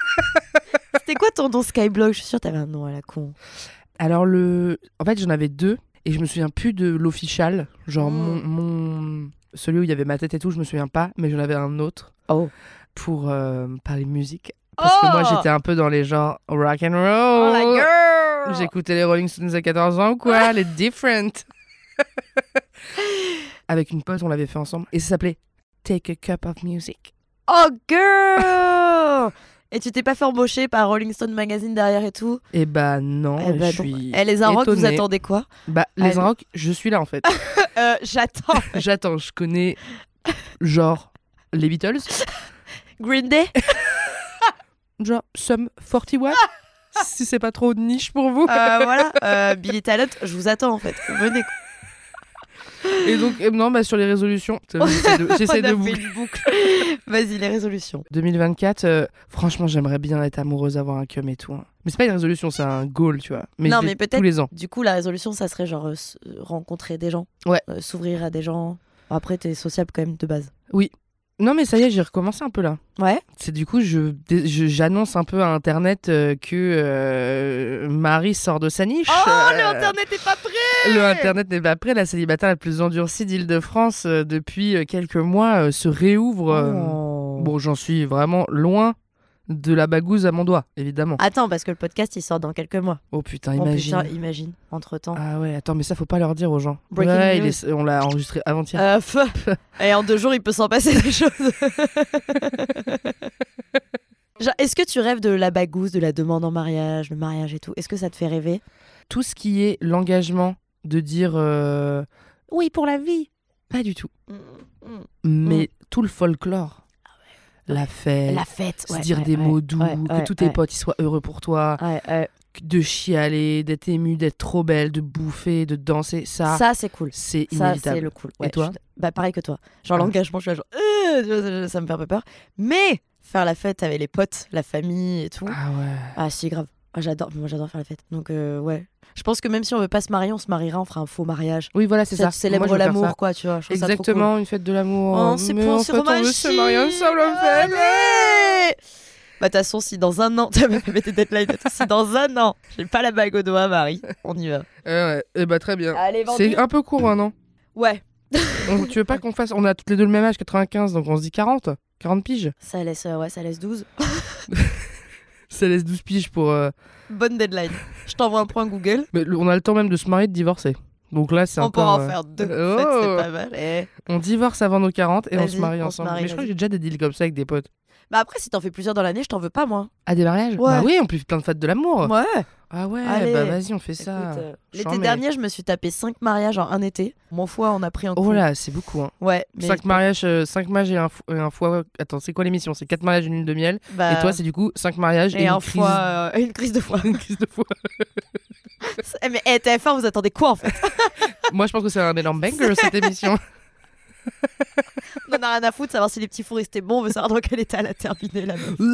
C'était quoi ton nom Skyblog? Je suis sûre que t'avais un nom à la con. Alors le en fait j'en avais deux et je me souviens plus de l'official, genre Mm. mon, mon celui où il y avait ma tête et tout, je me souviens pas, mais j'en avais un autre. Oh. Pour euh, parler musique. Parce que Oh moi, j'étais un peu dans les genres rock and roll. Oh la girl. J'écoutais les Rolling Stones à quatorze ans ou quoi, les Different. Avec une pote, on l'avait fait ensemble. Et ça s'appelait Take a Cup of Music. Oh girl. Et tu t'es pas fait embaucher par Rolling Stone Magazine derrière et tout? Et bah non, Eh bah, je bon. suis Eh, les Inrocks, vous étonnée. attendez quoi? Bah, les Allez. Inrocks, je suis là en fait. euh, J'attends. J'attends, je connais genre les Beatles, Green Day? genre Sum quarante et un, si c'est pas trop de niche pour vous. Euh, voilà. Euh, Billy Talent, je vous attends en fait. Venez. Et donc, euh, non, bah sur les résolutions, j'essaie de, j'essaie On a de vous... fait une boucle. Vas-y, les résolutions. deux mille vingt-quatre, euh, franchement, j'aimerais bien être amoureuse, avoir un cum et tout. hein. Mais c'est pas une résolution, c'est un goal, tu vois. Mais Non, je l'ai mais peut-être- tous les ans. Du coup, la résolution, ça serait genre euh, s- euh, rencontrer des gens. Ouais. Euh, s'ouvrir à des gens. Bon, après, t'es sociable quand même de base. Non, mais ça y est, j'ai recommencé un peu là. Ouais. C'est du coup, je, je- j'annonce un peu à Internet euh, que euh, Marie sort de sa niche. Oh, Euh, le Internet est pas prêt. Le Internet n'est pas prêt. La célibataire la plus endurcie d'Île-de-France euh, depuis euh, quelques mois euh, se réouvre. euh, Oh. Bon, j'en suis vraiment loin de la bagouze à mon doigt, évidemment. Attends, parce que le podcast, il sort dans quelques mois. Oh putain, Oh, imagine. putain, imagine, entre-temps. Ah ouais, attends, mais ça, faut pas leur dire aux gens. Breaking ouais, il news. est- on l'a enregistré avant-hier. Euh, feu. Et en deux jours, il peut s'en passer des choses. Genre, est-ce que tu rêves de la bagousse, de la demande en mariage, le mariage et tout? Est-ce que ça te fait rêver? Tout ce qui est l'engagement de dire euh, oui pour la vie, pas du tout. Mais tout le folklore, la fête, La fête, se ouais, dire ouais, des ouais, mots doux, ouais, que ouais, tous tes ouais. potes ils soient heureux pour toi. Ouais, ouais. de chialer, d'être émue, d'être trop belle, de bouffer, de danser, ça, Ça, c'est cool. c'est Ça, inévitable. c'est le cool. Ouais, Et toi? je suis- Bah, pareil que toi. Genre, Ah. l'engagement, je suis là, genre, euh, tu vois, ça- ça me fait un peu peur. Mais faire la fête avec les potes, la famille et tout. Ah ouais. Ah, si, grave. Ah, j'adore. Moi, j'adore faire la fête. Donc, euh, ouais. Je pense que même si on veut pas se marier, on se mariera, on fera un faux mariage. Oui, voilà, c'est ça. Ça célèbre Moi, je veux faire l'amour, ça. quoi, tu vois. Je trouve ça trop Exactement, une fête de l'amour. cool. Oh, c'est Mais pour en c'est fait, on veut se marier ensemble, en fait. Allez Bah, de toute façon, si dans un an, t'as même fait tes deadlines, si dans un an, j'ai pas la bague au doigt, Marie, on y va. Eh ouais, eh bah très bien. Allez, vendu. C'est un peu court, hein, non? Ouais, On- Tu veux pas qu'on fasse... On a toutes les deux le même âge, quatre-vingt-quinze, donc on se dit quarante? quarante piges? ça laisse, euh, ouais, ça laisse douze. Ça laisse douze piges pour... euh, Bonne deadline. Je t'envoie un point Google. Mais le- on a le temps même de se marier, de divorcer. Donc là, c'est On encore... pourra en euh, faire deux. Oh. En fait, c'est pas mal. Eh. On divorce avant nos quarante et on se Vas-y, marie on se ensemble. marie, Mais je crois que vas-y. j'ai déjà des deals comme ça avec des potes. Bah après, si t'en fais plusieurs dans l'année, je t'en veux pas, moi. Ah, des mariages? Ouais. Bah oui, on peut faire plein de fêtes de l'amour. Ouais. Ah ouais, Allez. bah vas-y, on fait ça. Écoute, euh, l'été Chambé. dernier, je me suis tapé cinq mariages en un été. Mon foie en a pris un coup. Oh là, c'est beaucoup, hein. Ouais. Mais cinq mariages, euh, cinq mariages et un, fo- et un foie... Attends, c'est quoi l'émission? C'est quatre mariages et une lune de miel. bah, Et toi, c'est du coup cinq mariages et, et une un crise... foie, euh, une crise de foie. une crise de foie. Eh, mais eh, T F un, vous attendez quoi en fait? Moi, je pense que c'est un énorme banger, cette émission. On en a rien à foutre, savoir si les petits fours étaient bons, on veut savoir dans quel état elle a terminé la meuf.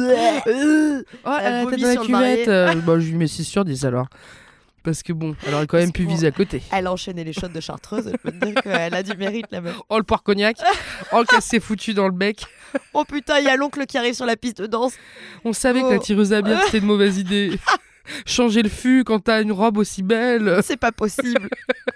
Oh, Elle elle a la vomit tête dans la sur le marié. cuvette. euh, bah, je lui mets six sur dix alors. Parce que bon, elle aurait quand même Parce pu que bon, viser à côté. Elle a enchaîné les shots de Chartreuse, je peux te dire qu'elle a du mérite la meuf. Oh, le poire cognac. Oh, le casse foutu dans le bec. Oh putain, il y a l'oncle qui arrive sur la piste de danse. On savait que Oh. la tireuse à bière, c'était une mauvaise idée. Changer le fût quand t'as une robe aussi belle. C'est pas possible.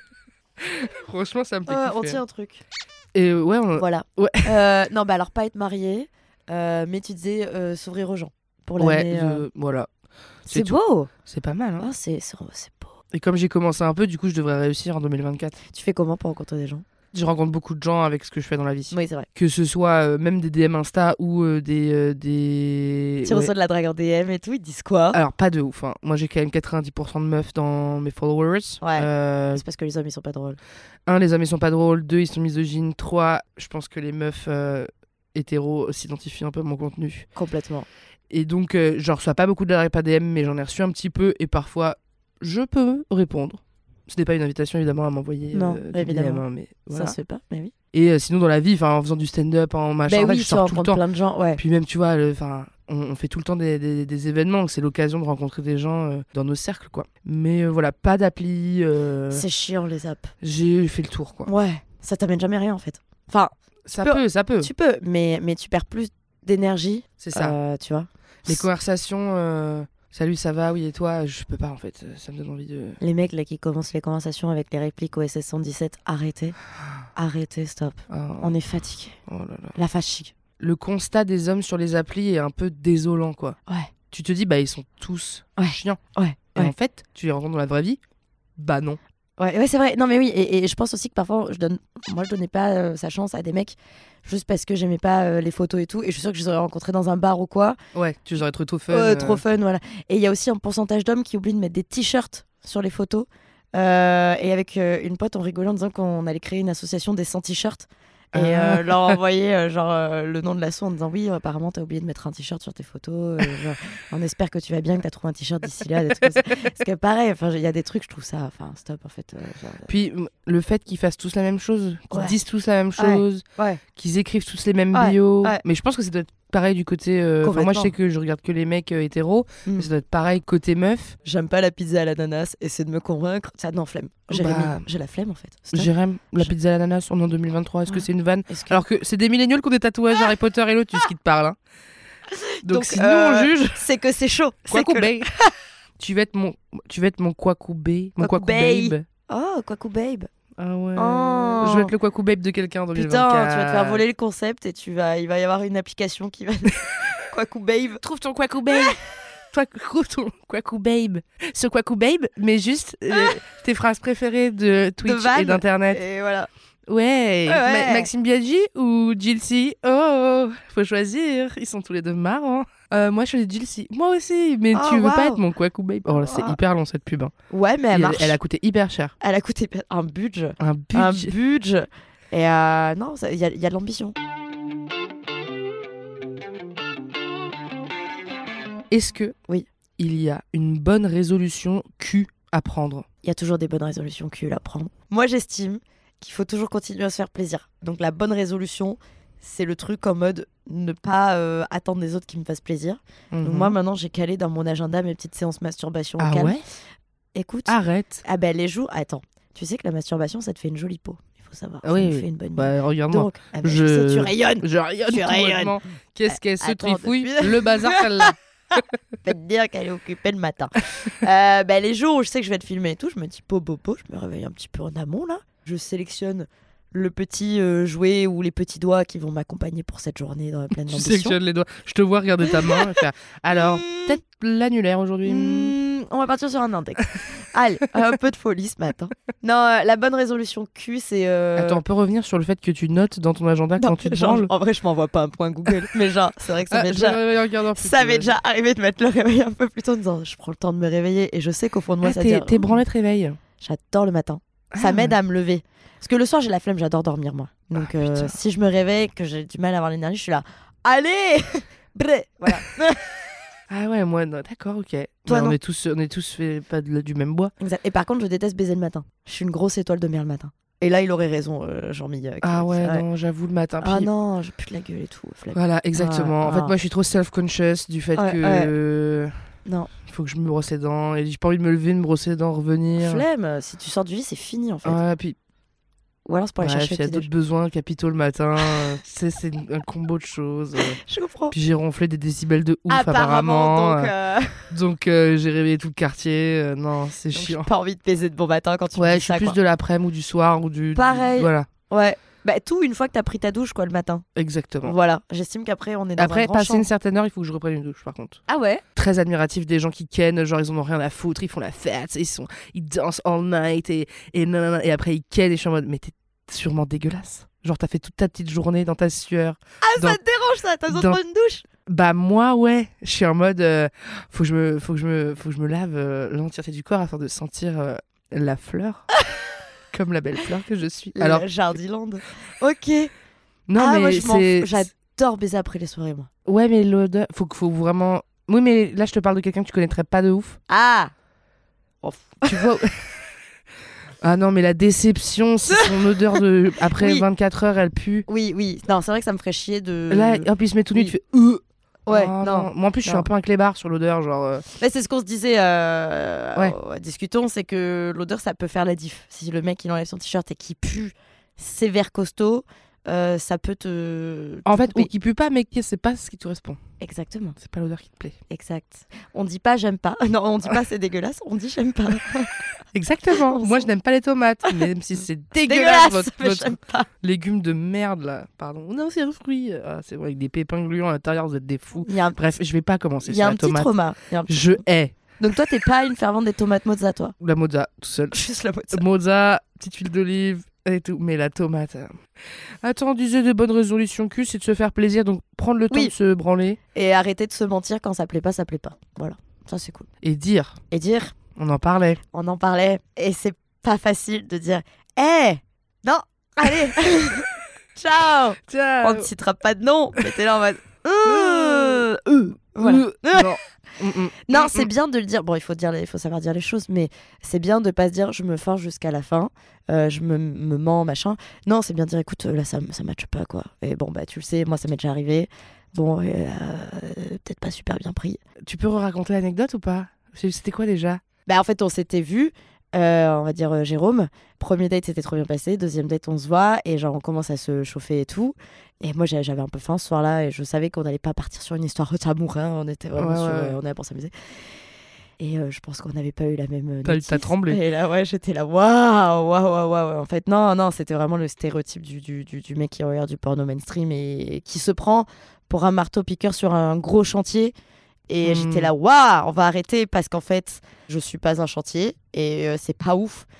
Franchement, ça me fait Euh, kiffer. on tient un truc. Et euh, ouais, on... Voilà. Ouais. Euh, non, bah alors pas être marié, euh, mais tu disais euh, s'ouvrir aux gens pour ouais, l'année. euh. euh, voilà. C'est tout. beau. C'est pas mal. Hein. Ah, c'est c'est c'est beau. Et comme j'ai commencé un peu, du coup, je devrais réussir en deux mille vingt-quatre. Tu fais comment pour rencontrer des gens? Je rencontre beaucoup de gens avec ce que je fais dans la vie. Oui, c'est vrai. Que ce soit euh, même des D M Insta ou euh, des... euh, des... Tu ouais. reçois de la drague en D M et tout, ils disent quoi? Alors, pas de ouf. Hein. Moi, j'ai quand même quatre-vingt-dix pour cent de meufs dans mes followers. Ouais. Euh, C'est parce que les hommes ils sont pas drôles. un, les hommes, ils sont pas drôles. Deux, ils sont misogynes. Trois, je pense que les meufs euh, hétéros s'identifient un peu à mon contenu. Complètement. Et donc, euh, j'en reçois pas beaucoup de la D M, mais j'en ai reçu un petit peu. Et parfois, je peux répondre. Ce n'est pas une invitation, évidemment, à m'envoyer Non, euh, des évidemment. D M, hein, mais voilà. Ça se fait pas, mais oui. Et euh, sinon, dans la vie, en faisant du stand-up, en machin, Bah en fait, oui, je tu sors tout le rencontres temps. plein de gens, ouais. Puis même, tu vois, le- enfin, on, on fait tout le temps des, des- des événements, c'est l'occasion de rencontrer des gens euh, dans nos cercles, quoi. Mais euh, voilà, pas d'appli. euh, C'est chiant les apps. J'ai fait le tour, quoi. Ouais, ça t'amène jamais rien en fait. Enfin, Ça peux- peut, ça peut. tu peux, mais, mais tu perds plus d'énergie, C'est ça. euh, tu vois. Les conversations, euh, salut, ça va, oui, et toi, je peux pas, en fait. Ça me donne envie de. Les mecs là qui commencent les conversations avec les répliques au S S cent dix-sept, arrêtez. Arrêtez, stop. Ah, On est fatigué. oh là là. La fatigue. Le constat des hommes sur les applis est un peu désolant, quoi. Ouais. Tu te dis, bah, ils sont tous Ouais. chiants. Ouais. Et ouais. en fait, tu les rencontres dans la vraie vie, bah non. Ouais, ouais c'est vrai. Non, mais oui, et, et je pense aussi que parfois, je donne, moi, je donnais pas euh, sa chance à des mecs juste parce que j'aimais pas euh, les photos et tout. Et je suis sûre que je les aurais rencontrés dans un bar ou quoi. Ouais, tu les aurais trouvé trop fun. Euh, euh. Trop fun, voilà. Et il y a aussi un pourcentage d'hommes qui oublient de mettre des t-shirts sur les photos. Euh, et avec euh, une pote, on rigolait en disant qu'on allait créer une association des sans t-shirts. Et Ah. euh, leur envoyer euh, genre euh, le nom de l'asso en disant oui, euh, apparemment t'as oublié de mettre un t-shirt sur tes photos. euh, genre, on espère que tu vas bien, que t'as trouvé un t-shirt d'ici là. Des trucs comme ça. Parce que pareil, enfin il y a des trucs, je trouve ça, enfin stop en fait. euh, genre, Puis m- le fait qu'ils fassent tous la même chose, qu'ils Ouais. disent tous la même chose, ouais. qu'ils écrivent tous les mêmes Ouais, bios. ouais. Mais je pense que ça doit être pareil du côté. euh, Enfin, moi, je Complètement. sais que je regarde que les mecs euh, hétéros, Mm. mais ça doit être pareil côté meuf. J'aime pas la pizza à l'ananas, essaie de me convaincre. Ça, non, flemme. Jérémy, Bah, j'ai la flemme en fait. Stop. Jérém, la Je- pizza à l'ananas, on est en deux mille vingt-trois. Est-ce que Ouais. c'est une vanne? Est-ce que- Alors que c'est des milléniaux qui ont des tatouages Harry Potter et Lotus qui te parlent. Hein. Donc, Donc, si nous euh, on juge, c'est que c'est chaud. C'est Kwaku que- Babe. tu vas être mon, tu vas être mon Kwaku Babe, mon Kwaku Kwaku Babe. Babe. Oh, Kwaku Babe. Ah ouais. Oh. Je vais être le Kwaku Babe de quelqu'un en deux mille vingt-quatre. Putain, tu vas te faire voler le concept et tu vas, il va y avoir une application qui va. Kwaku Babe. Trouve ton Kwaku Babe. Toi, trouve ton Kwaku Babe. Ce Kwaku Babe, mais juste euh, tes phrases préférées de Twitch Van. et d'internet. Et voilà. Ouais. Ouais. Ma- Maxime Biaggi ou Jilcy? Oh, faut choisir. Ils sont tous les deux marrants. Euh, moi, je choisis Jilcy. Moi aussi. Mais Oh, tu veux pas wow. être mon Kwaku Babe? Oh là, c'est Oh. hyper long cette pub. Hein. Ouais, mais Et elle Elle, marche. elle a coûté hyper cher. Elle a coûté un budget. Un Un budget. budget. Et euh, non, il y, a- y a de l'ambition. Est-ce que Oui. il y a une bonne résolution Q à prendre? Il y a toujours des bonnes résolutions Q à prendre. Moi, j'estime qu'il faut toujours continuer à se faire plaisir. Donc la bonne résolution, c'est le truc en mode ne pas euh, attendre des autres qui me fassent plaisir. Mm-hmm. Donc moi, maintenant, j'ai calé dans mon agenda mes petites séances masturbation. Ah calme. ouais? Écoute. Arrête. Ah ben les jours... Attends, tu sais que la masturbation, ça te fait une jolie peau. Il faut savoir, Ah ça oui, me oui. fait une bonne Bah, regarde-moi. Donc, ah ben, je... je sais, tu rayonnes. Je rayonne Tu rayonnes. complètement. Qu'est-ce qu'elle se Attends, trifouille? depuis- Le bazar, celle-là. Peut te dire qu'elle est occupée le matin. euh, bah, les jours où je sais que je vais te filmer et tout, je me dis po, po, po, je me réveille un petit peu en amont là. Je sélectionne le petit euh, jouet ou les petits doigts qui vont m'accompagner pour cette journée dans pleine Tu d'ambition. sélectionnes les doigts. Je te vois regarder ta main et faire, alors, Hmm. peut-être l'annulaire aujourd'hui. Mmh, on va partir sur un index. Allez, un peu de folie ce matin. Non, euh, la bonne résolution Q, c'est... euh, Attends, on peut revenir sur le fait que tu notes dans ton agenda non, quand tu te genre, branles? en vrai, je m'envoie pas un point Google. Mais genre, c'est vrai que ça Ah, m'est je déjà... vais me réveiller en regardant plus, Ça tu m'est vois. déjà arrivé de mettre le réveil un peu plus tôt en disant je prends le temps de me réveiller et je sais qu'au fond de moi Ah, ça t'es, dit t'es branlette réveil. j'adore le matin. Ça Ah. m'aide à me lever. Parce que le soir j'ai la flemme, j'adore dormir moi. Donc Ah, euh, putain. si je me réveille, que j'ai du mal à avoir l'énergie, je suis là. Allez Bré Voilà. Ah ouais, moi, non, d'accord, ok. Toi, Ouais, on non. est tous, on est tous fait pas de- du même bois. Exact. Et par contre je déteste baiser le matin. Je suis une grosse étoile de mer le matin. Et là il aurait raison euh, Jean-Mi. euh, qui- Ah ouais, ouais. non, j'avoue le matin. Ah Puis- non, j'ai plus de la gueule et tout. flemme. Voilà, exactement. Ah, en fait, ah. moi, je suis trop self-conscious du fait Ouais, que ouais. euh, Non. il faut que je me brosse les dents et j'ai pas envie de me lever, de me brosser les dents, revenir. Flemme, si tu sors du lit c'est fini en fait. Ouais, puis Ou alors c'est pour aller bref, chercher il y a le petit d'autres besoins capitaux le matin. euh, tu sais, c'est un combo de choses. euh. Je comprends. Puis j'ai ronflé des décibels de ouf apparemment. donc, euh, euh, Donc euh, j'ai réveillé tout le quartier. euh, non, c'est donc j'ai chiant. pas envie de baiser de bon matin quand tu me Ouais, dis je suis ça, plus quoi. de l'après-midi ou du soir ou du. du- Pareil. Voilà, Ouais. Bah tout une fois que t'as pris ta douche quoi le matin. exactement. Voilà. J'estime qu'après on est dans un Après, grand passer champ. une certaine heure, il faut que je reprenne une douche par contre. Ah ouais. Très admiratif des gens qui kennent, genre ils en ont rien à foutre, ils font la fête, ils, sont, ils dansent all night et, et, nanana, et après ils kennent et je suis en mode mais t'es sûrement dégueulasse. Genre t'as fait toute ta petite journée dans ta sueur. Ah Dans- ça te dérange ça. T'as besoin de dans- prendre une douche. Bah moi ouais, je suis en mode euh, faut que je me faut que je me faut que je me lave euh, l'entièreté du corps afin de sentir euh, la fleur comme la belle fleur que je suis. Alors Le Jardiland. Ok. non ah mais moi je m'en c'est fous. J'adore baiser après les soirées moi. ouais mais l'odeur faut faut vraiment oui mais là je te parle de quelqu'un que tu connaîtrais pas de ouf. Ah. Tu vois Ah non mais la déception si son odeur de après Oui. vingt-quatre heures elle pue. Oui oui. Non c'est vrai que ça me ferait chier de. Là hop il se met tout nu oui. tu fais euh. Ouais. Oh, non. Moi en plus je suis Non. un peu un clébard sur l'odeur genre euh, Mais c'est ce qu'on se disait. Euh... Ouais. euh, discutons, c'est que l'odeur ça peut faire la diff. Si le mec il enlève son t-shirt et qu'il pue sévère costaud, euh, ça peut te. en te fait couper. ou qui pue pas mais qui c'est pas ce qui te correspond. Exactement. C'est pas l'odeur qui te plaît. Exact. On dit pas j'aime pas. Non, on dit pas c'est dégueulasse, on dit j'aime pas. Exactement. On Moi, s'en- je n'aime pas les tomates, même si c'est dégueulasse, votre, mais votre j'aime pas. légume de merde là. Pardon. Non, c'est un fruit. Ah, c'est vrai avec des pépins gluants à l'intérieur, vous êtes des fous. Il y a un, Bref, je vais pas commencer il y sur a la un petit tomate. trauma. Il y a un petit Je trauma. hais Donc toi t'es pas une fervente des tomates mozza toi. la mozza tout seul. Juste la mozza. Mozza, petite huile d'olive et tout, mais la tomate. euh. Attends, on disait de bonnes résolutions Q, c'est de se faire plaisir, donc prendre le temps Oui. de se branler Et arrêter de se mentir quand ça plaît pas, ça plaît pas. Voilà. Ça c'est cool. et dire. Et dire, On en parlait. on en parlait et c'est pas facile de dire hé non, allez ciao. Tiens. On ne citera pas de nom, mais t'es là en mode euh, euh, voilà. non. Mm, mm. Non, Mm, c'est mm. bien de le dire. Bon, il faut dire, les- il faut savoir dire les choses, mais c'est bien de pas se dire je me force jusqu'à la fin, euh, je me, me mens, machin. Non, c'est bien de dire écoute, là ça ça matche pas quoi. Et bon bah tu le sais, moi ça m'est déjà arrivé. Bon, euh, peut-être pas super bien pris. Tu peux raconter l'anecdote ou pas? C'était quoi déjà? Bah en fait on s'était vus. Euh, on va dire euh, Jérôme. Premier date c'était trop bien passé. Deuxième date on se voit et genre on commence à se chauffer et tout. Et moi j'a- j'avais un peu faim ce soir-là et je savais qu'on n'allait pas partir sur une histoire d'amour. Hein. On était vraiment Ouais, sur, ouais, euh, ouais. on est là pour s'amuser. Et euh, je pense qu'on n'avait pas eu la même. euh, T'as- notice. t'as tremblé. Et là ouais j'étais là waouh waouh waouh waouh. En fait non non c'était vraiment le stéréotype du, du, du, du mec qui regarde du porno mainstream et, et qui se prend pour un marteau piqueur sur un gros chantier. Et Hmm. j'étais là waouh on va arrêter parce qu'en fait je suis pas un chantier et euh, c'est pas ouf.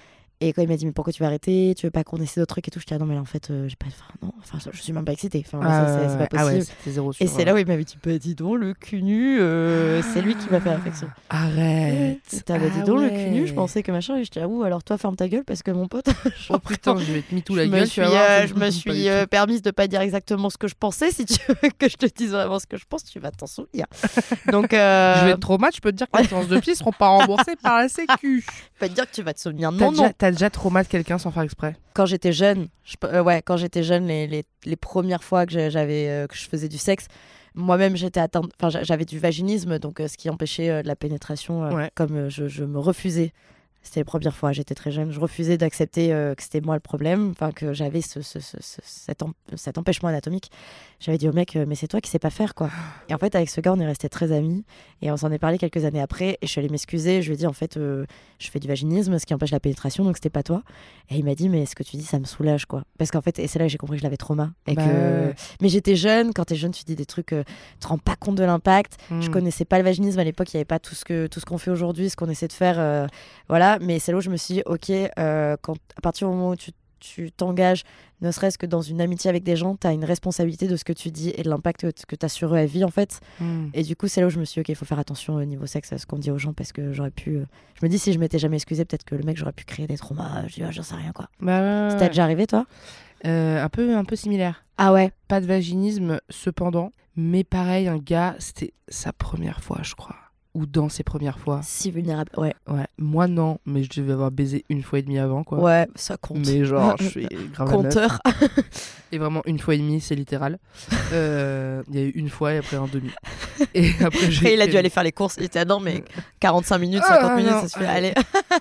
Et quand il m'a dit, mais pourquoi tu vas arrêter? Tu veux pas qu'on essaie d'autres trucs et tout? Je dis, ah non, mais là, en fait, euh, j'ai pas. Enfin, non, enfin, je suis même pas excitée. Enfin, Ah, c'est, c'est, c'est pas possible. Ah ouais, c'était zéro sur, et c'est là où il m'avait dit, bah, dis donc, le cul nu, euh, c'est lui qui m'a fait réflexion. Arrête. Et t'as bah, dis ah donc, ouais. le cul nu, je pensais que machin. Et je dis, ah, ouh, alors toi, ferme ta gueule, parce que mon pote. Oh putain, je vais te mis tout la je gueule. me suis, tu vas voir, euh, je me suis euh, permise de pas dire exactement ce que je pensais. Si tu veux que je te dise vraiment ce que je pense, tu vas t'en souvenir. Donc, euh... je vais être trop mal. Je peux te dire que les séances de psy seront pas remboursées par la Sécu. Je peux te dire que tu vas te souvenir de T'as mon déjà, nom. t'as déjà trop mal quelqu'un sans faire exprès? Quand j'étais jeune, je, euh, ouais, quand j'étais jeune, les, les, les premières fois que j'avais euh, que je faisais du sexe, moi-même j'étais atteinte, enfin j'avais du vaginisme, donc euh, ce qui empêchait euh, de la pénétration, euh, ouais. comme euh, je, je me refusais. C'était les premières fois, j'étais très jeune, je refusais d'accepter euh, que c'était moi le problème, enfin que j'avais ce, ce, ce, ce, cet, em- cet empêchement anatomique. J'avais dit au mec, euh, mais c'est toi qui sais pas faire, quoi. Et en fait, avec ce gars, on est restés très amis, et on s'en est parlé quelques années après, et je suis allée m'excuser, je lui ai dit, en fait, euh, je fais du vaginisme, ce qui empêche la pénétration, donc c'était pas toi. Et il m'a dit, mais ce que tu dis, ça me soulage, quoi. Parce qu'en fait, et c'est là que j'ai compris que je l'avais trauma. Et bah, que... ouais. Mais j'étais jeune, quand t'es jeune, tu dis des trucs, euh, tu te rends pas compte de l'impact. Mm. Je connaissais pas le vaginisme à l'époque, il y avait pas tout ce, que, tout ce qu'on fait aujourd'hui, ce qu'on essaie de faire, euh, voilà. Mais c'est là où je me suis dit, ok, euh, quand, à partir du moment où tu, tu t'engages, ne serait-ce que dans une amitié avec des gens, tu as une responsabilité de ce que tu dis et de l'impact que tu as sur eux à vie, en fait. Mm. Et du coup, c'est là où je me suis dit, ok, il faut faire attention au niveau sexe à ce qu'on dit aux gens, parce que j'aurais pu. Euh... Je me dis, si je m'étais jamais excusée, peut-être que le mec, j'aurais pu créer des traumas. Je dis, ah, j'en sais rien, quoi. Bah, ouais, Ça ouais. t'est déjà arrivé, toi? euh, un, peu, un peu similaire. Ah ouais? Pas de vaginisme, cependant. Mais pareil, un gars, c'était sa première fois, je crois. Ou dans ses premières fois. Si vulnérable, ouais. Ouais. Moi, non, mais je devais avoir baisé une fois et demie avant, quoi. Ouais, ça compte. Mais genre, je suis grave la meuf. Compteur. Et vraiment, une fois et demie, c'est littéral. Euh, Il y a eu une fois et après un demi. Et après, j'ai Après, il a fait- dû aller faire les courses. Il était, ah non, mais quarante-cinq minutes, cinquante Ah, minutes, non. ça se fait. Ouais. Allez.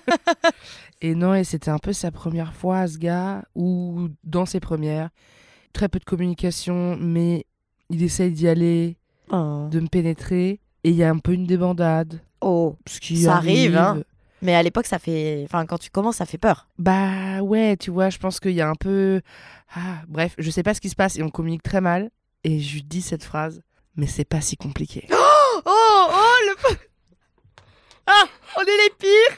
Et non, et c'était un peu sa première fois, ce gars, ou dans ses premières. Très peu de communication, mais il essaye d'y aller, Oh. de me pénétrer. Et il y a un peu une débandade. Oh. Ce qui Ça arrive, arrive, hein. Mais à l'époque, ça fait. Enfin, quand tu commences, ça fait peur. Bah ouais, tu vois, je pense qu'il y a un peu... Ah, bref, je sais pas ce qui se passe et on communique très mal. Et je lui dis cette phrase, mais c'est pas si compliqué. Oh, oh, le. Ah, on est les pires.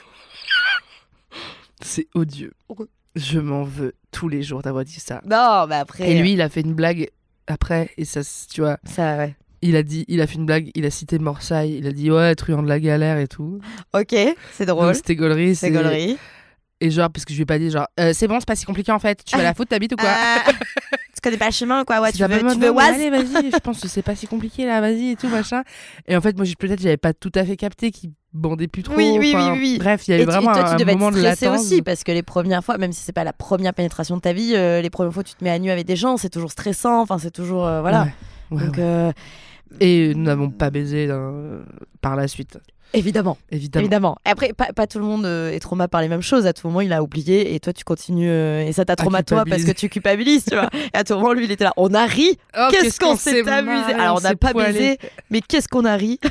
C'est odieux. Je m'en veux tous les jours d'avoir dit ça. Non, mais après. Et lui, il a fait une blague après, et ça, s- tu vois, Ça, ouais. il a dit, il a fait une blague, il a cité Morsaille, il a dit ouais, truand de la galère et tout. Ok, c'est drôle. Donc c'était gaulerie. C'est gaulerie. Et genre, parce que je lui ai pas dit genre, euh, c'est bon, c'est pas si compliqué en fait, tu vas la foutre ta bite ou quoi? Ah, tu connais pas le chemin, quoi. Ouais, C'est tu la veux, même tu mode, veux non, mais Oise. allez, vas-y, je pense que c'est pas si compliqué là, vas-y et tout, machin. Et en fait, moi, j'ai- peut-être, j'avais pas tout à fait capté qu'il bandait plus trop. Oui, oui, enfin, oui, oui. Bref, il y a Et eu tu- vraiment et toi, un, tu un devais moment être de stressé latence. aussi, parce que les premières fois, même si c'est pas la première pénétration de ta vie, euh, les premières fois où tu te mets à nu avec des gens, c'est toujours stressant. Enfin, c'est toujours. euh, voilà. Ouais, ouais, Donc, ouais. euh, Et nous n'avons pas baisé euh, par la suite, évidemment. évidemment. Évidemment. Et après, pas, pas tout le monde euh, est trauma par les mêmes choses. À tout moment, il a oublié et toi, tu continues. euh, et ça t'a trauma toi parce que culpabiliser. tu culpabilises, tu vois. Et à tout moment, lui, il était là. On a ri. Oh, Qu'est-ce qu'on s'est amusé. marré, Alors, on n'a s'est pas poilé. baisé, mais qu'est-ce qu'on a ri.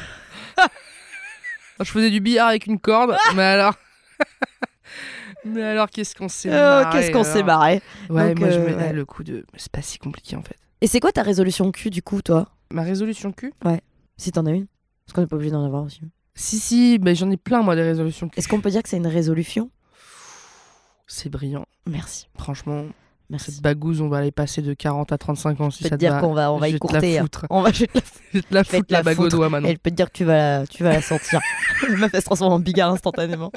Je faisais du billard avec une corde, mais alors. Mais alors, qu'est-ce qu'on s'est Oh, marré. qu'est-ce qu'on s'est alors. marré. Ouais, Donc, moi, je euh, me ouais. le coup de. C'est pas si compliqué en fait. Et c'est quoi ta résolution cul, du coup, toi? Ma résolution cul. Si t'en as une. Parce qu'on n'est pas obligé d'en avoir aussi. Si, si, mais j'en ai plein, moi, des résolutions cul. Est-ce qu'on peut dire que c'est une résolution? C'est brillant. Merci. Franchement, Merci. cette bagouze, on va aller passer de quarante à trente-cinq ans si Je peux ça te te dire va. qu'on va, on va Je y vais te la courter. hein. foutre. On va, je vais te la Je vais te la Je vais foutre, te la la bague au foutre. doigt, maintenant. Elle peut te dire que tu vas la, tu vas la sentir. La meuf, elle se transforme en bigard instantanément.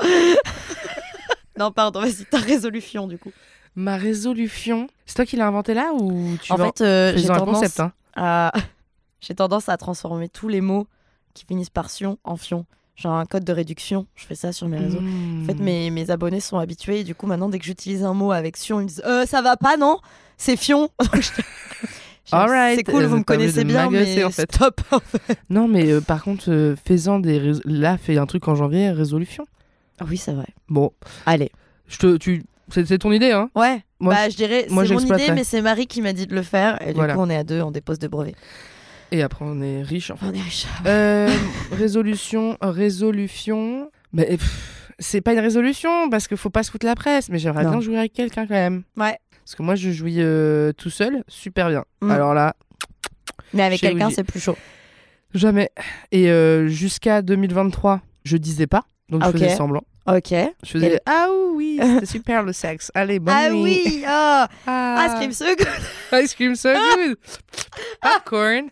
Non, pardon, vas-y, ta résolution du coup. Ma résolution, c'est toi qui l'as inventé là ou tu En vas fait, euh, j'ai faisant un tendance, concept hein. à... j'ai tendance à transformer tous les mots qui finissent par sion en fion. Genre un code de réduction, je fais ça sur mes réseaux. Mmh. En fait, mes, mes abonnés sont habitués et du coup, maintenant, dès que j'utilise un mot avec sion, ils me disent euh, ça va pas, non? C'est fion. Alright. C'est cool, Euh, vous me t'as envie connaissez de bien, m'agacer, mais en fait. stop. En fait. Non, mais euh, par contre, euh, faisant des rés- là, fais un truc en janvier, résolution. Ah oui, c'est vrai. Bon, Allez. je te, tu, c'est, c'est ton idée, hein. Ouais. Moi, bah, je dirais, moi, c'est mon idée, j'exploiterais. mais c'est Marie qui m'a dit de le faire. Et du Voilà. coup, on est à deux, on dépose deux brevets. Et après, on est riche. Enfin. On est riche. Euh, résolution, résolution. Mais pff, c'est pas une résolution parce qu'il faut pas se foutre la presse. Mais j'aimerais Non. bien jouer avec quelqu'un quand même. Ouais. Parce que moi, je jouis euh, tout seul, super bien. Mm. Alors là, Mais avec Chez quelqu'un, Woody. c'est plus chaud. jamais. Et euh, jusqu'à deux mille vingt-trois, je disais pas. Donc Ah, je faisais ok. semblant. Ok. Je faisais Et... ah oui, c'était super le sexe. Allez, bonne ah nuit. Oui, oh. Ah. Ice cream so good. Ice cream so good. Popcorn.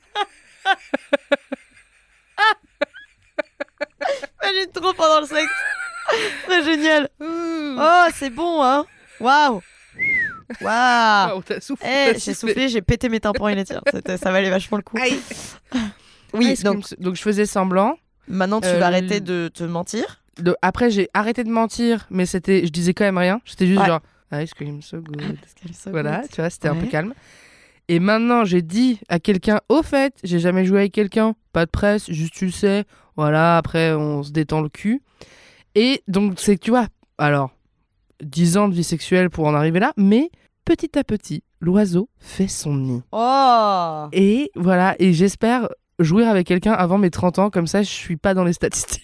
Imagine trop pendant le sexe. C'est génial. Ouh. Oh, c'est bon, hein. Waouh. Waouh. Oh, t'as soufflé. Eh, t'as j'ai soufflé. soufflé, j'ai pété mes tympans inutiles. C'était, ça valait vachement le coup. Aïe. Oui, Ice donc cream so- donc je faisais semblant. maintenant tu Euh, vas arrêter de te mentir. De- Après, j'ai arrêté de mentir, mais c'était, je disais quand même rien. J'étais juste Ouais. genre ice cream so good. Voilà, Voilà. tu vois, c'était un peu Ouais. calme. Et maintenant, j'ai dit à quelqu'un, au fait, j'ai jamais joué avec quelqu'un, pas de presse, juste tu le sais. Voilà, après, on se détend le cul. Et donc, c'est que tu vois, alors, dix ans de vie sexuelle pour en arriver là, mais petit à petit, l'oiseau fait son nid. Oh. Et voilà, et j'espère jouir avec quelqu'un avant mes trente ans, comme ça, je suis pas dans les statistiques.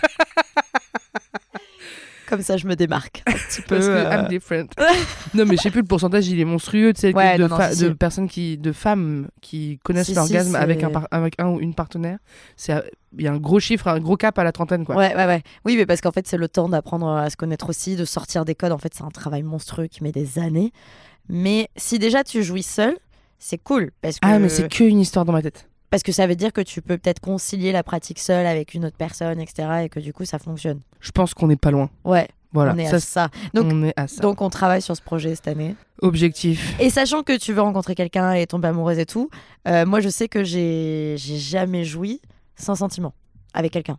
Comme ça, je me démarque un petit peu. Parce que euh, I'm different. Non, mais je sais plus, le pourcentage, il est monstrueux. Tu sais, Ouais, de, non, non, fa- si, de si. personnes qui, de femmes qui connaissent Si, si, l'orgasme c'est- avec un, par- avec un ou une partenaire. C'est, euh, il y a un gros chiffre, un gros cap à la trentaine, quoi. Ouais, ouais, ouais. Oui, mais parce qu'en fait, c'est le temps d'apprendre à se connaître aussi, de sortir des codes. En fait, c'est un travail monstrueux qui met des années. Mais si déjà tu jouis seul, c'est cool. Parce que, Ah, mais c'est qu'une histoire dans ma tête. parce que ça veut dire que tu peux peut-être concilier la pratique seule avec une autre personne, et cetera. Et que du coup, ça fonctionne. Je pense qu'on n'est pas loin. Ouais, Voilà, on est ça, à ça. Donc, on est à ça. donc, on travaille sur ce projet cette année. Objectif. Et sachant que tu veux rencontrer quelqu'un et tomber amoureuse et tout, euh, moi, je sais que j'ai j'ai jamais joui sans sentiment avec quelqu'un.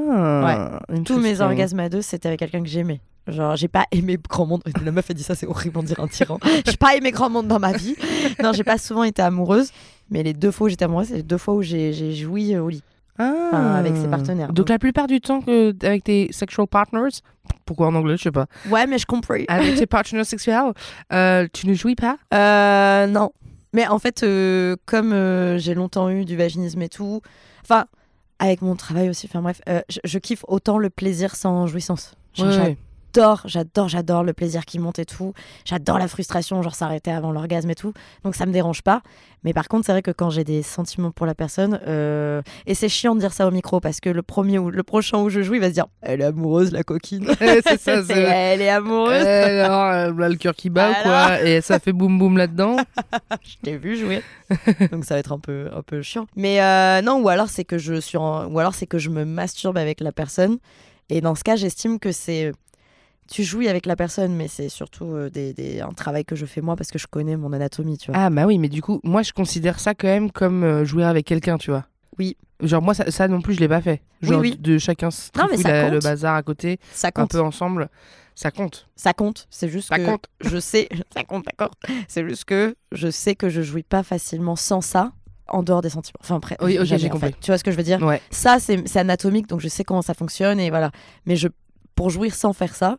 Ah, Tous mes interesting. orgasmes à deux, c'était avec quelqu'un que j'aimais. Genre, j'ai pas aimé grand monde. La meuf a dit ça, c'est horrible, on dirait un tyran. J'ai pas aimé grand monde dans ma vie. Non, j'ai pas souvent été amoureuse. Mais les deux fois où j'étais amoureuse, c'est les deux fois où j'ai j'ai joui euh, au lit. Ah. Enfin, avec ses partenaires. Donc, la plupart du temps, que, avec tes sexual partners, pourquoi en anglais, je sais pas, Ouais, mais je comprends. avec tes partenaires sexuels, euh, tu ne jouis pas? Euh, non. Mais en fait, euh, comme euh, j'ai longtemps eu du vaginisme et tout, enfin, avec mon travail aussi, enfin bref, euh, je, je kiffe autant le plaisir sans jouissance. Genre, Ouais. J'adore, j'adore, j'adore le plaisir qui monte et tout. J'adore la frustration, genre s'arrêter avant l'orgasme et tout. Donc ça me dérange pas. Mais par contre, c'est vrai que quand j'ai des sentiments pour la personne, euh... et c'est chiant de dire ça au micro parce que le premier ou le prochain où je joue, il va se dire, elle est amoureuse la coquine. C'est ça, c'est Elle est amoureuse. Euh, alors, euh, là, le cœur qui bat ou quoi, et ça fait boum boum là-dedans. Je t'ai vu jouer. Donc ça va être un peu, un peu chiant. Mais euh, non, ou alors c'est que je suis, en... ou alors c'est que je me masturbe avec la personne. Et dans ce cas, j'estime que c'est, tu jouis avec la personne, mais c'est surtout euh, des, des... un travail que je fais moi parce que je connais mon anatomie, tu vois. Ah bah oui, mais du coup, moi je considère ça quand même comme euh, jouer avec quelqu'un, tu vois. Oui. Genre moi ça, ça non plus je l'ai pas fait. Oui, Genre oui. de chacun se Non, mais trifouille ça la- compte. le bazar à côté, Ça un compte. peu ensemble, ça compte. Ça compte. C'est juste Ça que compte. je sais. Ça compte, d'accord. C'est juste que je sais que je jouis pas facilement sans ça. En dehors des sentiments. Enfin, après, Oui, ok, jamais, j'ai en compris. fait. Tu vois ce que je veux dire? Ouais. Ça, c'est c'est anatomique, donc je sais comment ça fonctionne et voilà. Mais je, pour jouir sans faire ça,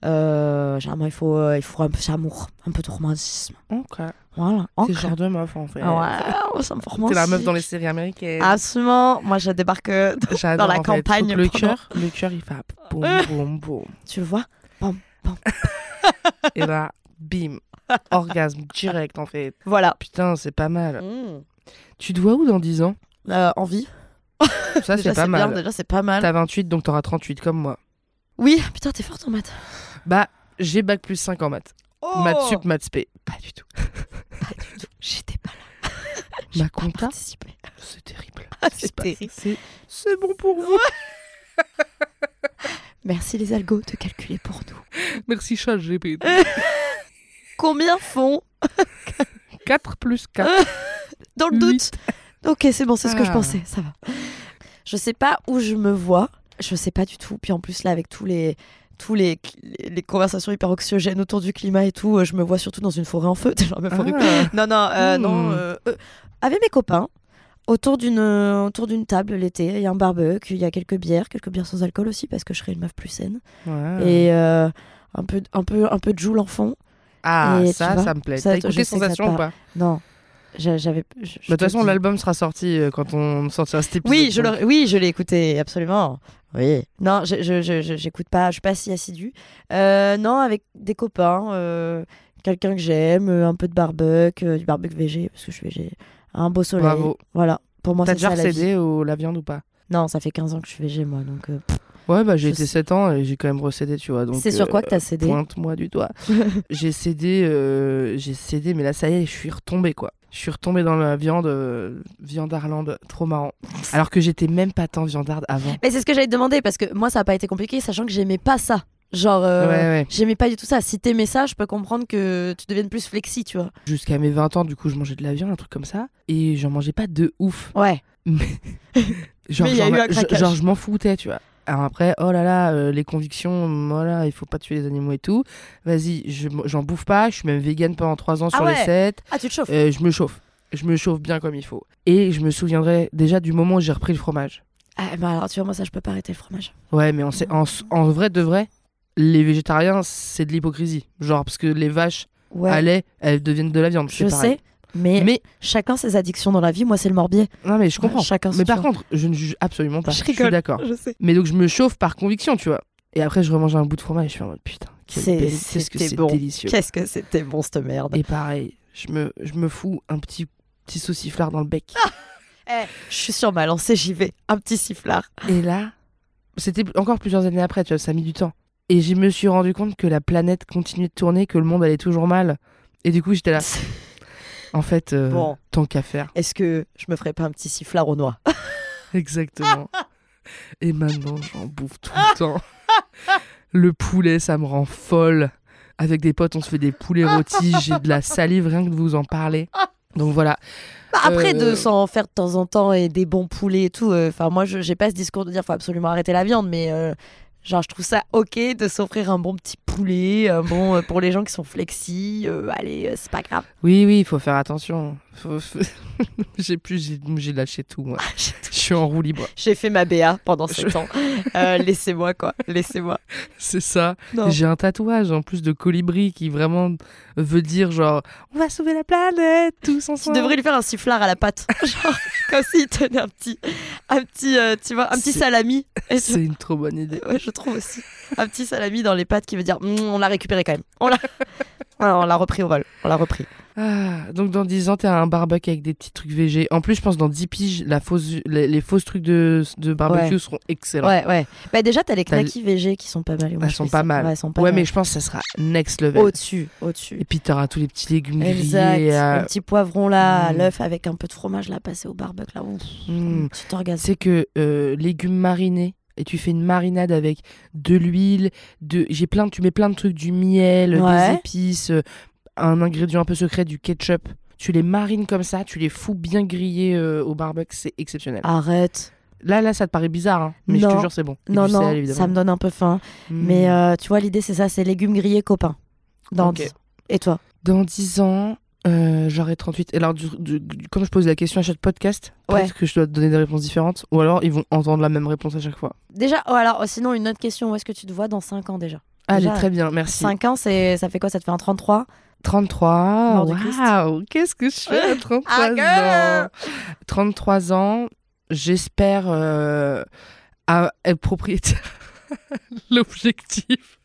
euh, généralement, il faut, euh, il faut un peu d'amour, un peu de romantisme. Ok. Voilà. C'est le genre de meuf en fait. Ah ouais, ça me C'est la meuf dans les séries américaines. Absolument. Moi, je débarque euh, J'adore, dans la en fait. campagne. Faut que le pendant- cœur, le cœur il fait boum boum boum. Tu le vois? Et là, bim, orgasme direct en fait. Voilà. Putain, c'est pas mal. Mmh. Tu te vois où dans dix ans? Euh, envie. Ça Déjà, c'est pas bien, mal. déjà, c'est pas mal. T'as vingt-huit donc t'auras trente-huit comme moi. Oui, putain, t'es forte en maths. Bah, j'ai bac plus cinq en maths. Oh Maths sup, maths spé. Pas du tout. Pas du tout. J'étais pas là. Ma Pas compta, participé. c'est terrible. Ah, Ce qui c'est se passe. terrible. C'est- C'est bon pour vous. Merci les algos de calculer pour nous. Merci chat G P T. Combien font quatre plus quatre. dans le doute? Ok, c'est bon, c'est ce que je Ah. pensais, ça va. Je sais pas où je me vois, je sais pas du tout. Puis en plus là, avec tous les tous les, les, les conversations hyper anxiogènes autour du climat et tout, euh, je me vois surtout dans une forêt en feu. Genre, meuf horrible. Ah. Non, non, euh, Hmm. non. euh, euh, avec mes copains, autour d'une euh, autour d'une table l'été, il y a un barbecue, il y a quelques bières, quelques bières sans alcool aussi parce que je serais une meuf plus saine. Ouais. Et euh, un peu un peu un peu de joule en fond. Ah, et tu ça, vois, ça me plaît. ça, T'as je écouté sais que ça Sensation ou part. pas? Non, j'a- j'avais. je- je Bah, De toute te façon, dis. l'album sera sorti euh, quand on sortira cet épisode. Oui, je donc. l'aurais- oui, je l'ai écouté, absolument. Oui. Non, je, je, je, je- j'écoute pas, je suis pas si assidue. Euh, non, avec des copains, euh, quelqu'un que j'aime, euh, un peu de barbecue, euh, du barbecue végé, parce que je suis végé. Un beau soleil. Bravo. Voilà. Pour moi, T'as c'est déjà ça la vie. recédé au la viande ou pas? Non, ça fait quinze ans que je suis végé, moi, donc. euh, pff. Ouais, bah j'ai Je été sais. sept ans et j'ai quand même recédé, tu vois. Donc, C'est sur quoi que t'as cédé ? Pointe-moi du doigt. j'ai cédé, euh, j'ai cédé, mais là, ça y est, je suis retombée, quoi. Je suis retombée dans la viande, euh, viandarlande, trop marrant. Alors que j'étais même pas tant viandarde avant. Mais c'est ce que j'allais te demander, parce que moi, ça a pas été compliqué, sachant que j'aimais pas ça. Genre, euh, Ouais, ouais. j'aimais pas du tout ça. Si t'aimais ça, je peux comprendre que tu deviennes plus flexi, tu vois. Jusqu'à mes vingt ans, du coup, je mangeais de la viande, un truc comme ça. Et j'en mangeais pas de ouf. Ouais. Mais, genre, Mais il y a genre, eu un genre, craquage. genre, je m'en foutais, tu vois. Alors après, oh là là, euh, les convictions, voilà, il faut pas tuer les animaux et tout. Vas-y, je, j'en bouffe pas. Je suis même végane pendant trois ans Ah sur ouais. les sept. Ah, tu te chauffes. Euh, je me chauffe. Je me chauffe bien comme il faut. Et je me souviendrai déjà du moment où j'ai repris le fromage. Ah, bah alors, tu vois, moi, ça, je peux pas arrêter le fromage. Ouais, mais on sait, en, en vrai de vrai, les végétariens, c'est de l'hypocrisie. Genre, parce que les vaches Ouais. à lait, elles deviennent de la viande. Je c'est pareil. sais, mais, Mais, chacun ses addictions dans la vie. Moi, c'est le morbier. non, mais je comprends. Chacun son Mais par tour. contre, je ne juge absolument pas. Je suis rigole. d'accord. Je sais. Mais donc, je me chauffe par conviction, tu vois. Et après, je remange un bout de fromage et je suis en mode putain, quel C'est- bel- qu'est-ce que c'était c'est bon. délicieux. Qu'est-ce que c'était bon, cette merde. Et pareil, je me, je me fous un petit, petit sauciflard dans le bec. Eh, je suis sur ma lancée, j'y vais. Un petit sifflard. Et là, c'était encore plusieurs années après, tu vois, ça a mis du temps. Et je me suis rendu compte que la planète continuait de tourner, que le monde allait toujours mal. Et du coup, j'étais là. En fait, euh, Bon. tant qu'à faire. Est-ce que je me ferais pas un petit sifflard aux noix? Exactement. Et maintenant, j'en bouffe tout le temps. Le poulet, ça me rend folle. Avec des potes, on se fait des poulets rôtis. J'ai de la salive rien que de vous en parler. Donc voilà. Bah, après, Euh, de s'en faire de temps en temps et des bons poulets et tout. Enfin, moi, je j'ai pas ce discours de dire faut absolument arrêter la viande, mais euh, genre, je trouve ça ok de s'offrir un bon petit poulet, un bon euh, pour les gens qui sont flexi. euh, allez, euh, c'est pas grave. Oui, oui, il faut faire attention. Faut- faut- j'ai plus, j'ai, j'ai lâché tout, moi. Je suis en roue libre. J'ai fait ma B A pendant Je- sept ans. Euh, laissez-moi quoi, laissez-moi. C'est ça. Non. J'ai un tatouage en plus de colibri qui vraiment veut dire genre on va sauver la planète tous Tu ensemble. devrais lui faire un sifflard à la pâte, genre comme s'il tenait un petit, un petit, euh, tu vois, un petit C'est- salami. Et tu- C'est une trop bonne idée. Ouais, je trouve aussi. Un petit salami dans les pâtes qui veut dire Mmm, on l'a récupéré quand même. On l'a, voilà, on l'a repris au vol. On l'a repris. Ah, donc dans dix ans, t'as un barbecue avec des petits trucs végés. En plus, je pense dans dix piges, la fausse, les, les fausses trucs de, de barbecue Ouais. seront excellents. Ouais, ouais. Bah déjà, t'as les T'as knackis végés qui sont pas mal. Moi, Elles je sont fais pas ça. mal. Ouais, elles sont pas Ouais, mal. mais je pense que ça sera next level. Au-dessus, au-dessus. Et puis t'auras tous les petits légumes Exact. grillés. Un euh, petit poivron là, Mm. l'œuf avec un peu de fromage là, passé au barbecue là. Ouf, mm. petit orgasme. C'est que euh, légumes marinés. Et tu fais une marinade avec de l'huile, de j'ai plein de- tu mets plein de trucs, du miel, Ouais. des épices, euh, un ingrédient un peu secret, du ketchup. Tu les marines comme ça, tu les fous bien grillés euh, au barbecue, c'est exceptionnel. Arrête. Là, là, ça te paraît bizarre, hein, mais je Non. te jure, c'est bon. Et Non, du non, sel, évidemment. ça me donne un peu faim. Mm. Mais euh, tu vois, l'idée c'est ça, c'est légumes grillés copains. Dans Ok. dix ans. Et toi? Dans dix ans, euh, j'aurai trente-huit. Alors, du, du- du- comme je pose la question à chaque podcast, Ouais. peut-être que je dois te donner des réponses différentes, ou alors ils vont entendre la même réponse à chaque fois. Déjà, oh, alors, oh, sinon, une autre question. Où est-ce que tu te vois dans cinq ans déjà? Allez, Déjà, très bien, merci. cinq ans, c'est... ça fait quoi? Ça te fait un trente-trois? trente-trois. Mort du Christ. Waouh, qu'est-ce que je fais à trente-trois Ah, ans trente-trois ans, j'espère euh, à être propriétaire. L'objectif.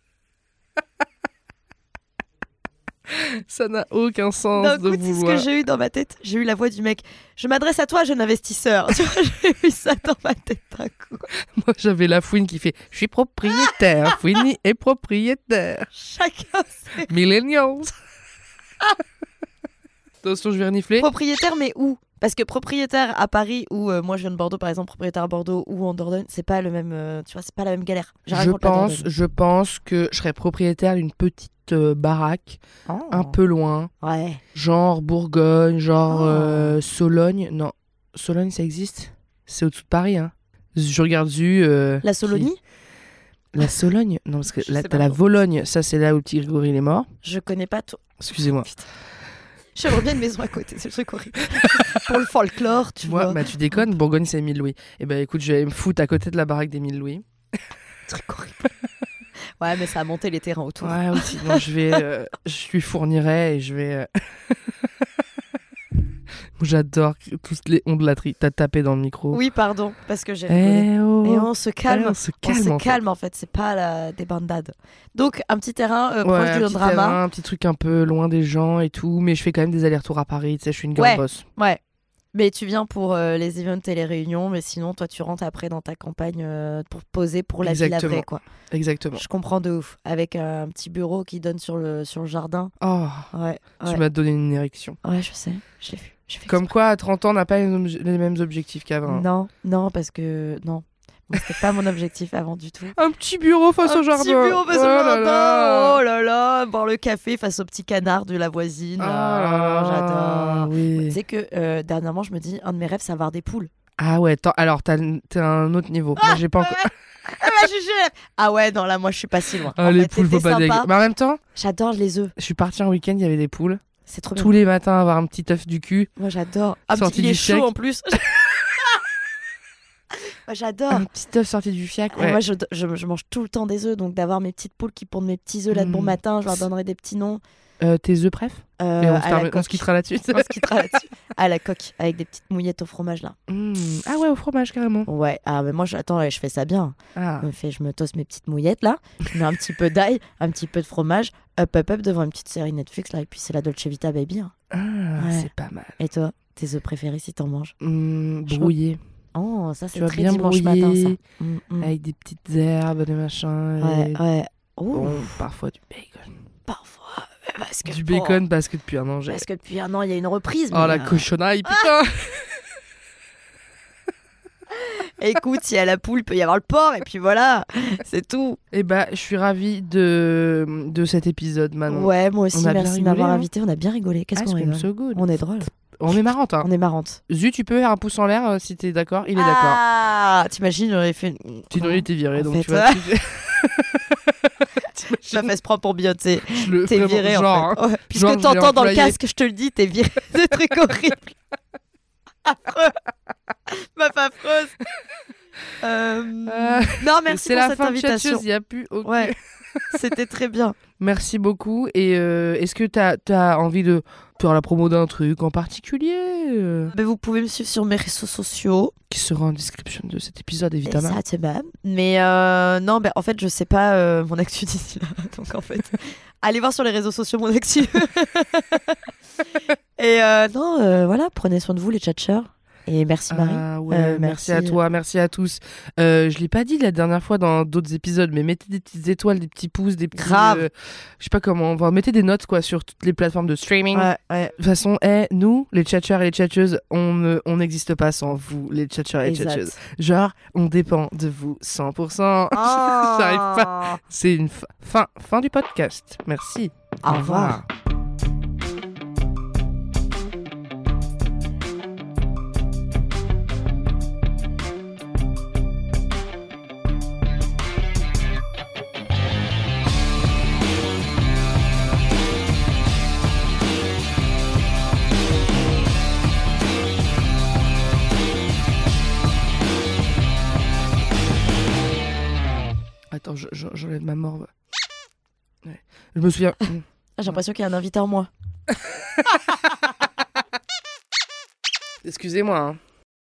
Ça n'a aucun sens D'un de coup, tu sais ce vouloir. que j'ai eu dans ma tête? J'ai eu la voix du mec. Je m'adresse à toi, jeune investisseur. Tu vois, j'ai eu ça dans ma tête d'un coup. Moi, j'avais la fouine qui fait « Je suis propriétaire, Fouini est propriétaire. Chacun ses... Millennials. » Attention, je vais renifler. Propriétaire, mais où? Parce que propriétaire à Paris, ou euh, moi je viens de Bordeaux par exemple, propriétaire à Bordeaux ou en Dordogne, c'est pas le même, euh, tu vois, c'est pas la même galère. Je Je raconte la pense, Dordogne. je pense que je serais propriétaire d'une petite euh, baraque, Oh. un peu loin, Ouais. genre Bourgogne, genre Oh. euh, Sologne. Non, Sologne, ça existe? C'est au-dessus de Paris, hein. Je regarde Zu. euh, La qui- Solonie? La Sologne? Non, parce que Je là, sais t'as pas la trop. Vologne. Ça, c'est là où le petit Grégory il est mort. Je connais pas tout. Excusez-moi. Putain. J'aimerais bien une maison à côté, c'est le truc horrible. Pour le folklore, tu Moi, vois. bah, tu déconnes, Bourgogne, c'est Émile Louis. Eh ben, écoute, je vais me foutre à côté de la baraque d'Émile Louis. Truc horrible. Ouais, mais ça a monté les terrains autour. Ouais, aussi. Non, je vais, euh, je lui fournirai et je vais. euh, J'adore que toutes les ondulateries. T'as tapé dans le micro. Oui, pardon, parce que j'ai rigolé. Eh oh. Et on se calme. Eh, on se On calme. se en fait. calme en fait, c'est pas la... des bandades. Donc un petit terrain euh, Ouais, proche un du petit drama. terrain, un petit truc un peu loin des gens et tout, mais je fais quand même des allers-retours à Paris, tu sais, je suis une girl Ouais. boss. Ouais. Mais tu viens pour euh, les events et les réunions, mais sinon, toi, tu rentres après dans ta campagne euh, pour poser pour la vie la vraie, quoi. Exactement. Je comprends de ouf. Avec euh, un petit bureau qui donne sur le, sur le jardin. Oh, ouais, tu ouais. m'as donné une érection. Ouais, je sais. Je l'ai vu. Comme quoi, à trente ans, on n'a pas les, obje- les mêmes objectifs qu'avant. Non, non, parce que... Non. Moi, c'était pas mon objectif avant du tout. Un petit bureau face un au jardin. Un petit bureau face oh au là jardin. là. Oh là là. Boire le café face au petit canard de la voisine. Oh là. là J'adore. oui. Tu sais que euh, dernièrement, je me dis, un de mes rêves, c'est avoir des poules. Ah ouais, t'en- alors t'as, t'as un autre niveau. Moi, j'ai pas encore... Ah, bah, je suis... ah ouais, non, là, moi, je suis pas si loin. Ah, En les fait, poules, faut c'était pas dégueu. sympa. Mais en même temps, J'adore les œufs. je suis partie un week-end, il y avait des poules. C'est trop bien. Tous les matins, avoir un petit œuf du cul. Moi, j'adore. Un Sorti petit, il est du chaud chèque. en plus. Moi, j'adore. Un petit œuf sorti du fiac. Ah, Ouais. moi, je, je, je mange tout le temps des œufs, donc d'avoir mes petites poules qui pondent mes petits œufs là de bon Mm. matin, je leur donnerai des petits noms. Euh, tes œufs, bref. Euh, Et on, à se la termine- on coque. se quittera là-dessus. On se quittera là-dessus. À la coque, avec des petites mouillettes au fromage là. Mm. Ah ouais, au fromage, carrément. Ouais, ah, mais moi, je, attends, je fais ça bien. Ah. Je, me fais, je me tosse mes petites mouillettes là, je mets un petit peu d'ail, un petit peu de fromage, up, up, up devant une petite série Netflix là, et puis c'est la Dolce Vita Baby. Hein. Ah, Ouais. c'est pas mal. Et toi, tes œufs préférés si t'en manges? Mm, Je- brouillé. Oh, ça c'est Tu vois, très bien dimanche brouillé, matin ça. Mm, mm. avec des petites herbes, des machins. Ouais, et ouais. Oh, bon, parfois du bacon. parfois. Parce que Du bon, bacon parce que depuis un an, j'ai... Parce que depuis un an, il y a une reprise. Oh mais, la euh, cochonaille, putain. Écoute, il y a la poule, il peut y avoir le porc, et puis voilà, c'est tout. Eh bah, je suis ravie de, de cet épisode, Manon. Ouais, moi aussi, On a bien merci de rigolé, m'avoir hein. invité. On a bien rigolé. Qu'est-ce Ah, qu'on it's rigole so good. On est drôle. On est marrante, hein. On est marrante. Zu, tu peux faire un pouce en l'air euh, si t'es d'accord. Il est d'accord. Ah, t'imagines, j'aurais fait. Sinon, il était viré, En donc fait, tu vois. ouais. tu- Je me fais se prendre pour Beyoncé. Je le T'es vraiment, viré genre, en hein. fait. Ouais. Puisque Genre, je l'ai t'entends dans le employé. casque, je te le dis, t'es viré. Des trucs horribles. Affreux. Meuf affreuse. Euh, Euh, Non, merci C'est pour la cette fin de invitation. Chatcheuse, il n'y a plus aucun... Ouais, c'était très bien. Merci beaucoup. Et euh, est-ce que t'as as envie de faire la promo d'un truc en particulier euh, Mais vous pouvez me suivre sur mes réseaux sociaux. qui sera en description de cet épisode, évidemment. Exactement. Mais euh, non, ben, en fait, je sais pas euh, mon actu d'ici là. Donc en fait, allez voir sur les réseaux sociaux mon actu. Et euh, non, euh, voilà, prenez soin de vous les tchatcheurs. Et merci Marie. Ah ouais, Euh, merci. merci. à toi, merci à tous. Euh, je l'ai pas dit la dernière fois dans d'autres épisodes, mais mettez des petites étoiles, des petits pouces, des petits. Grave. euh, je sais pas comment. Enfin, mettez des notes quoi sur toutes les plateformes de streaming. Ouais, ouais. De toute façon, eh, nous, les tchatcheurs et les tchatcheuses, on ne- on n'existe pas sans vous, les tchatcheurs et les Exact. tchatcheuses. Genre, on dépend de vous cent pour cent. Oh. J'arrive pas. C'est une fin, fin, fin du podcast. Merci. Au revoir. Attends, je- je- j'enlève ma morve. Ouais. Je me souviens. Ah, j'ai l'impression qu'il y a un invité en moi. Excusez-moi. Hein.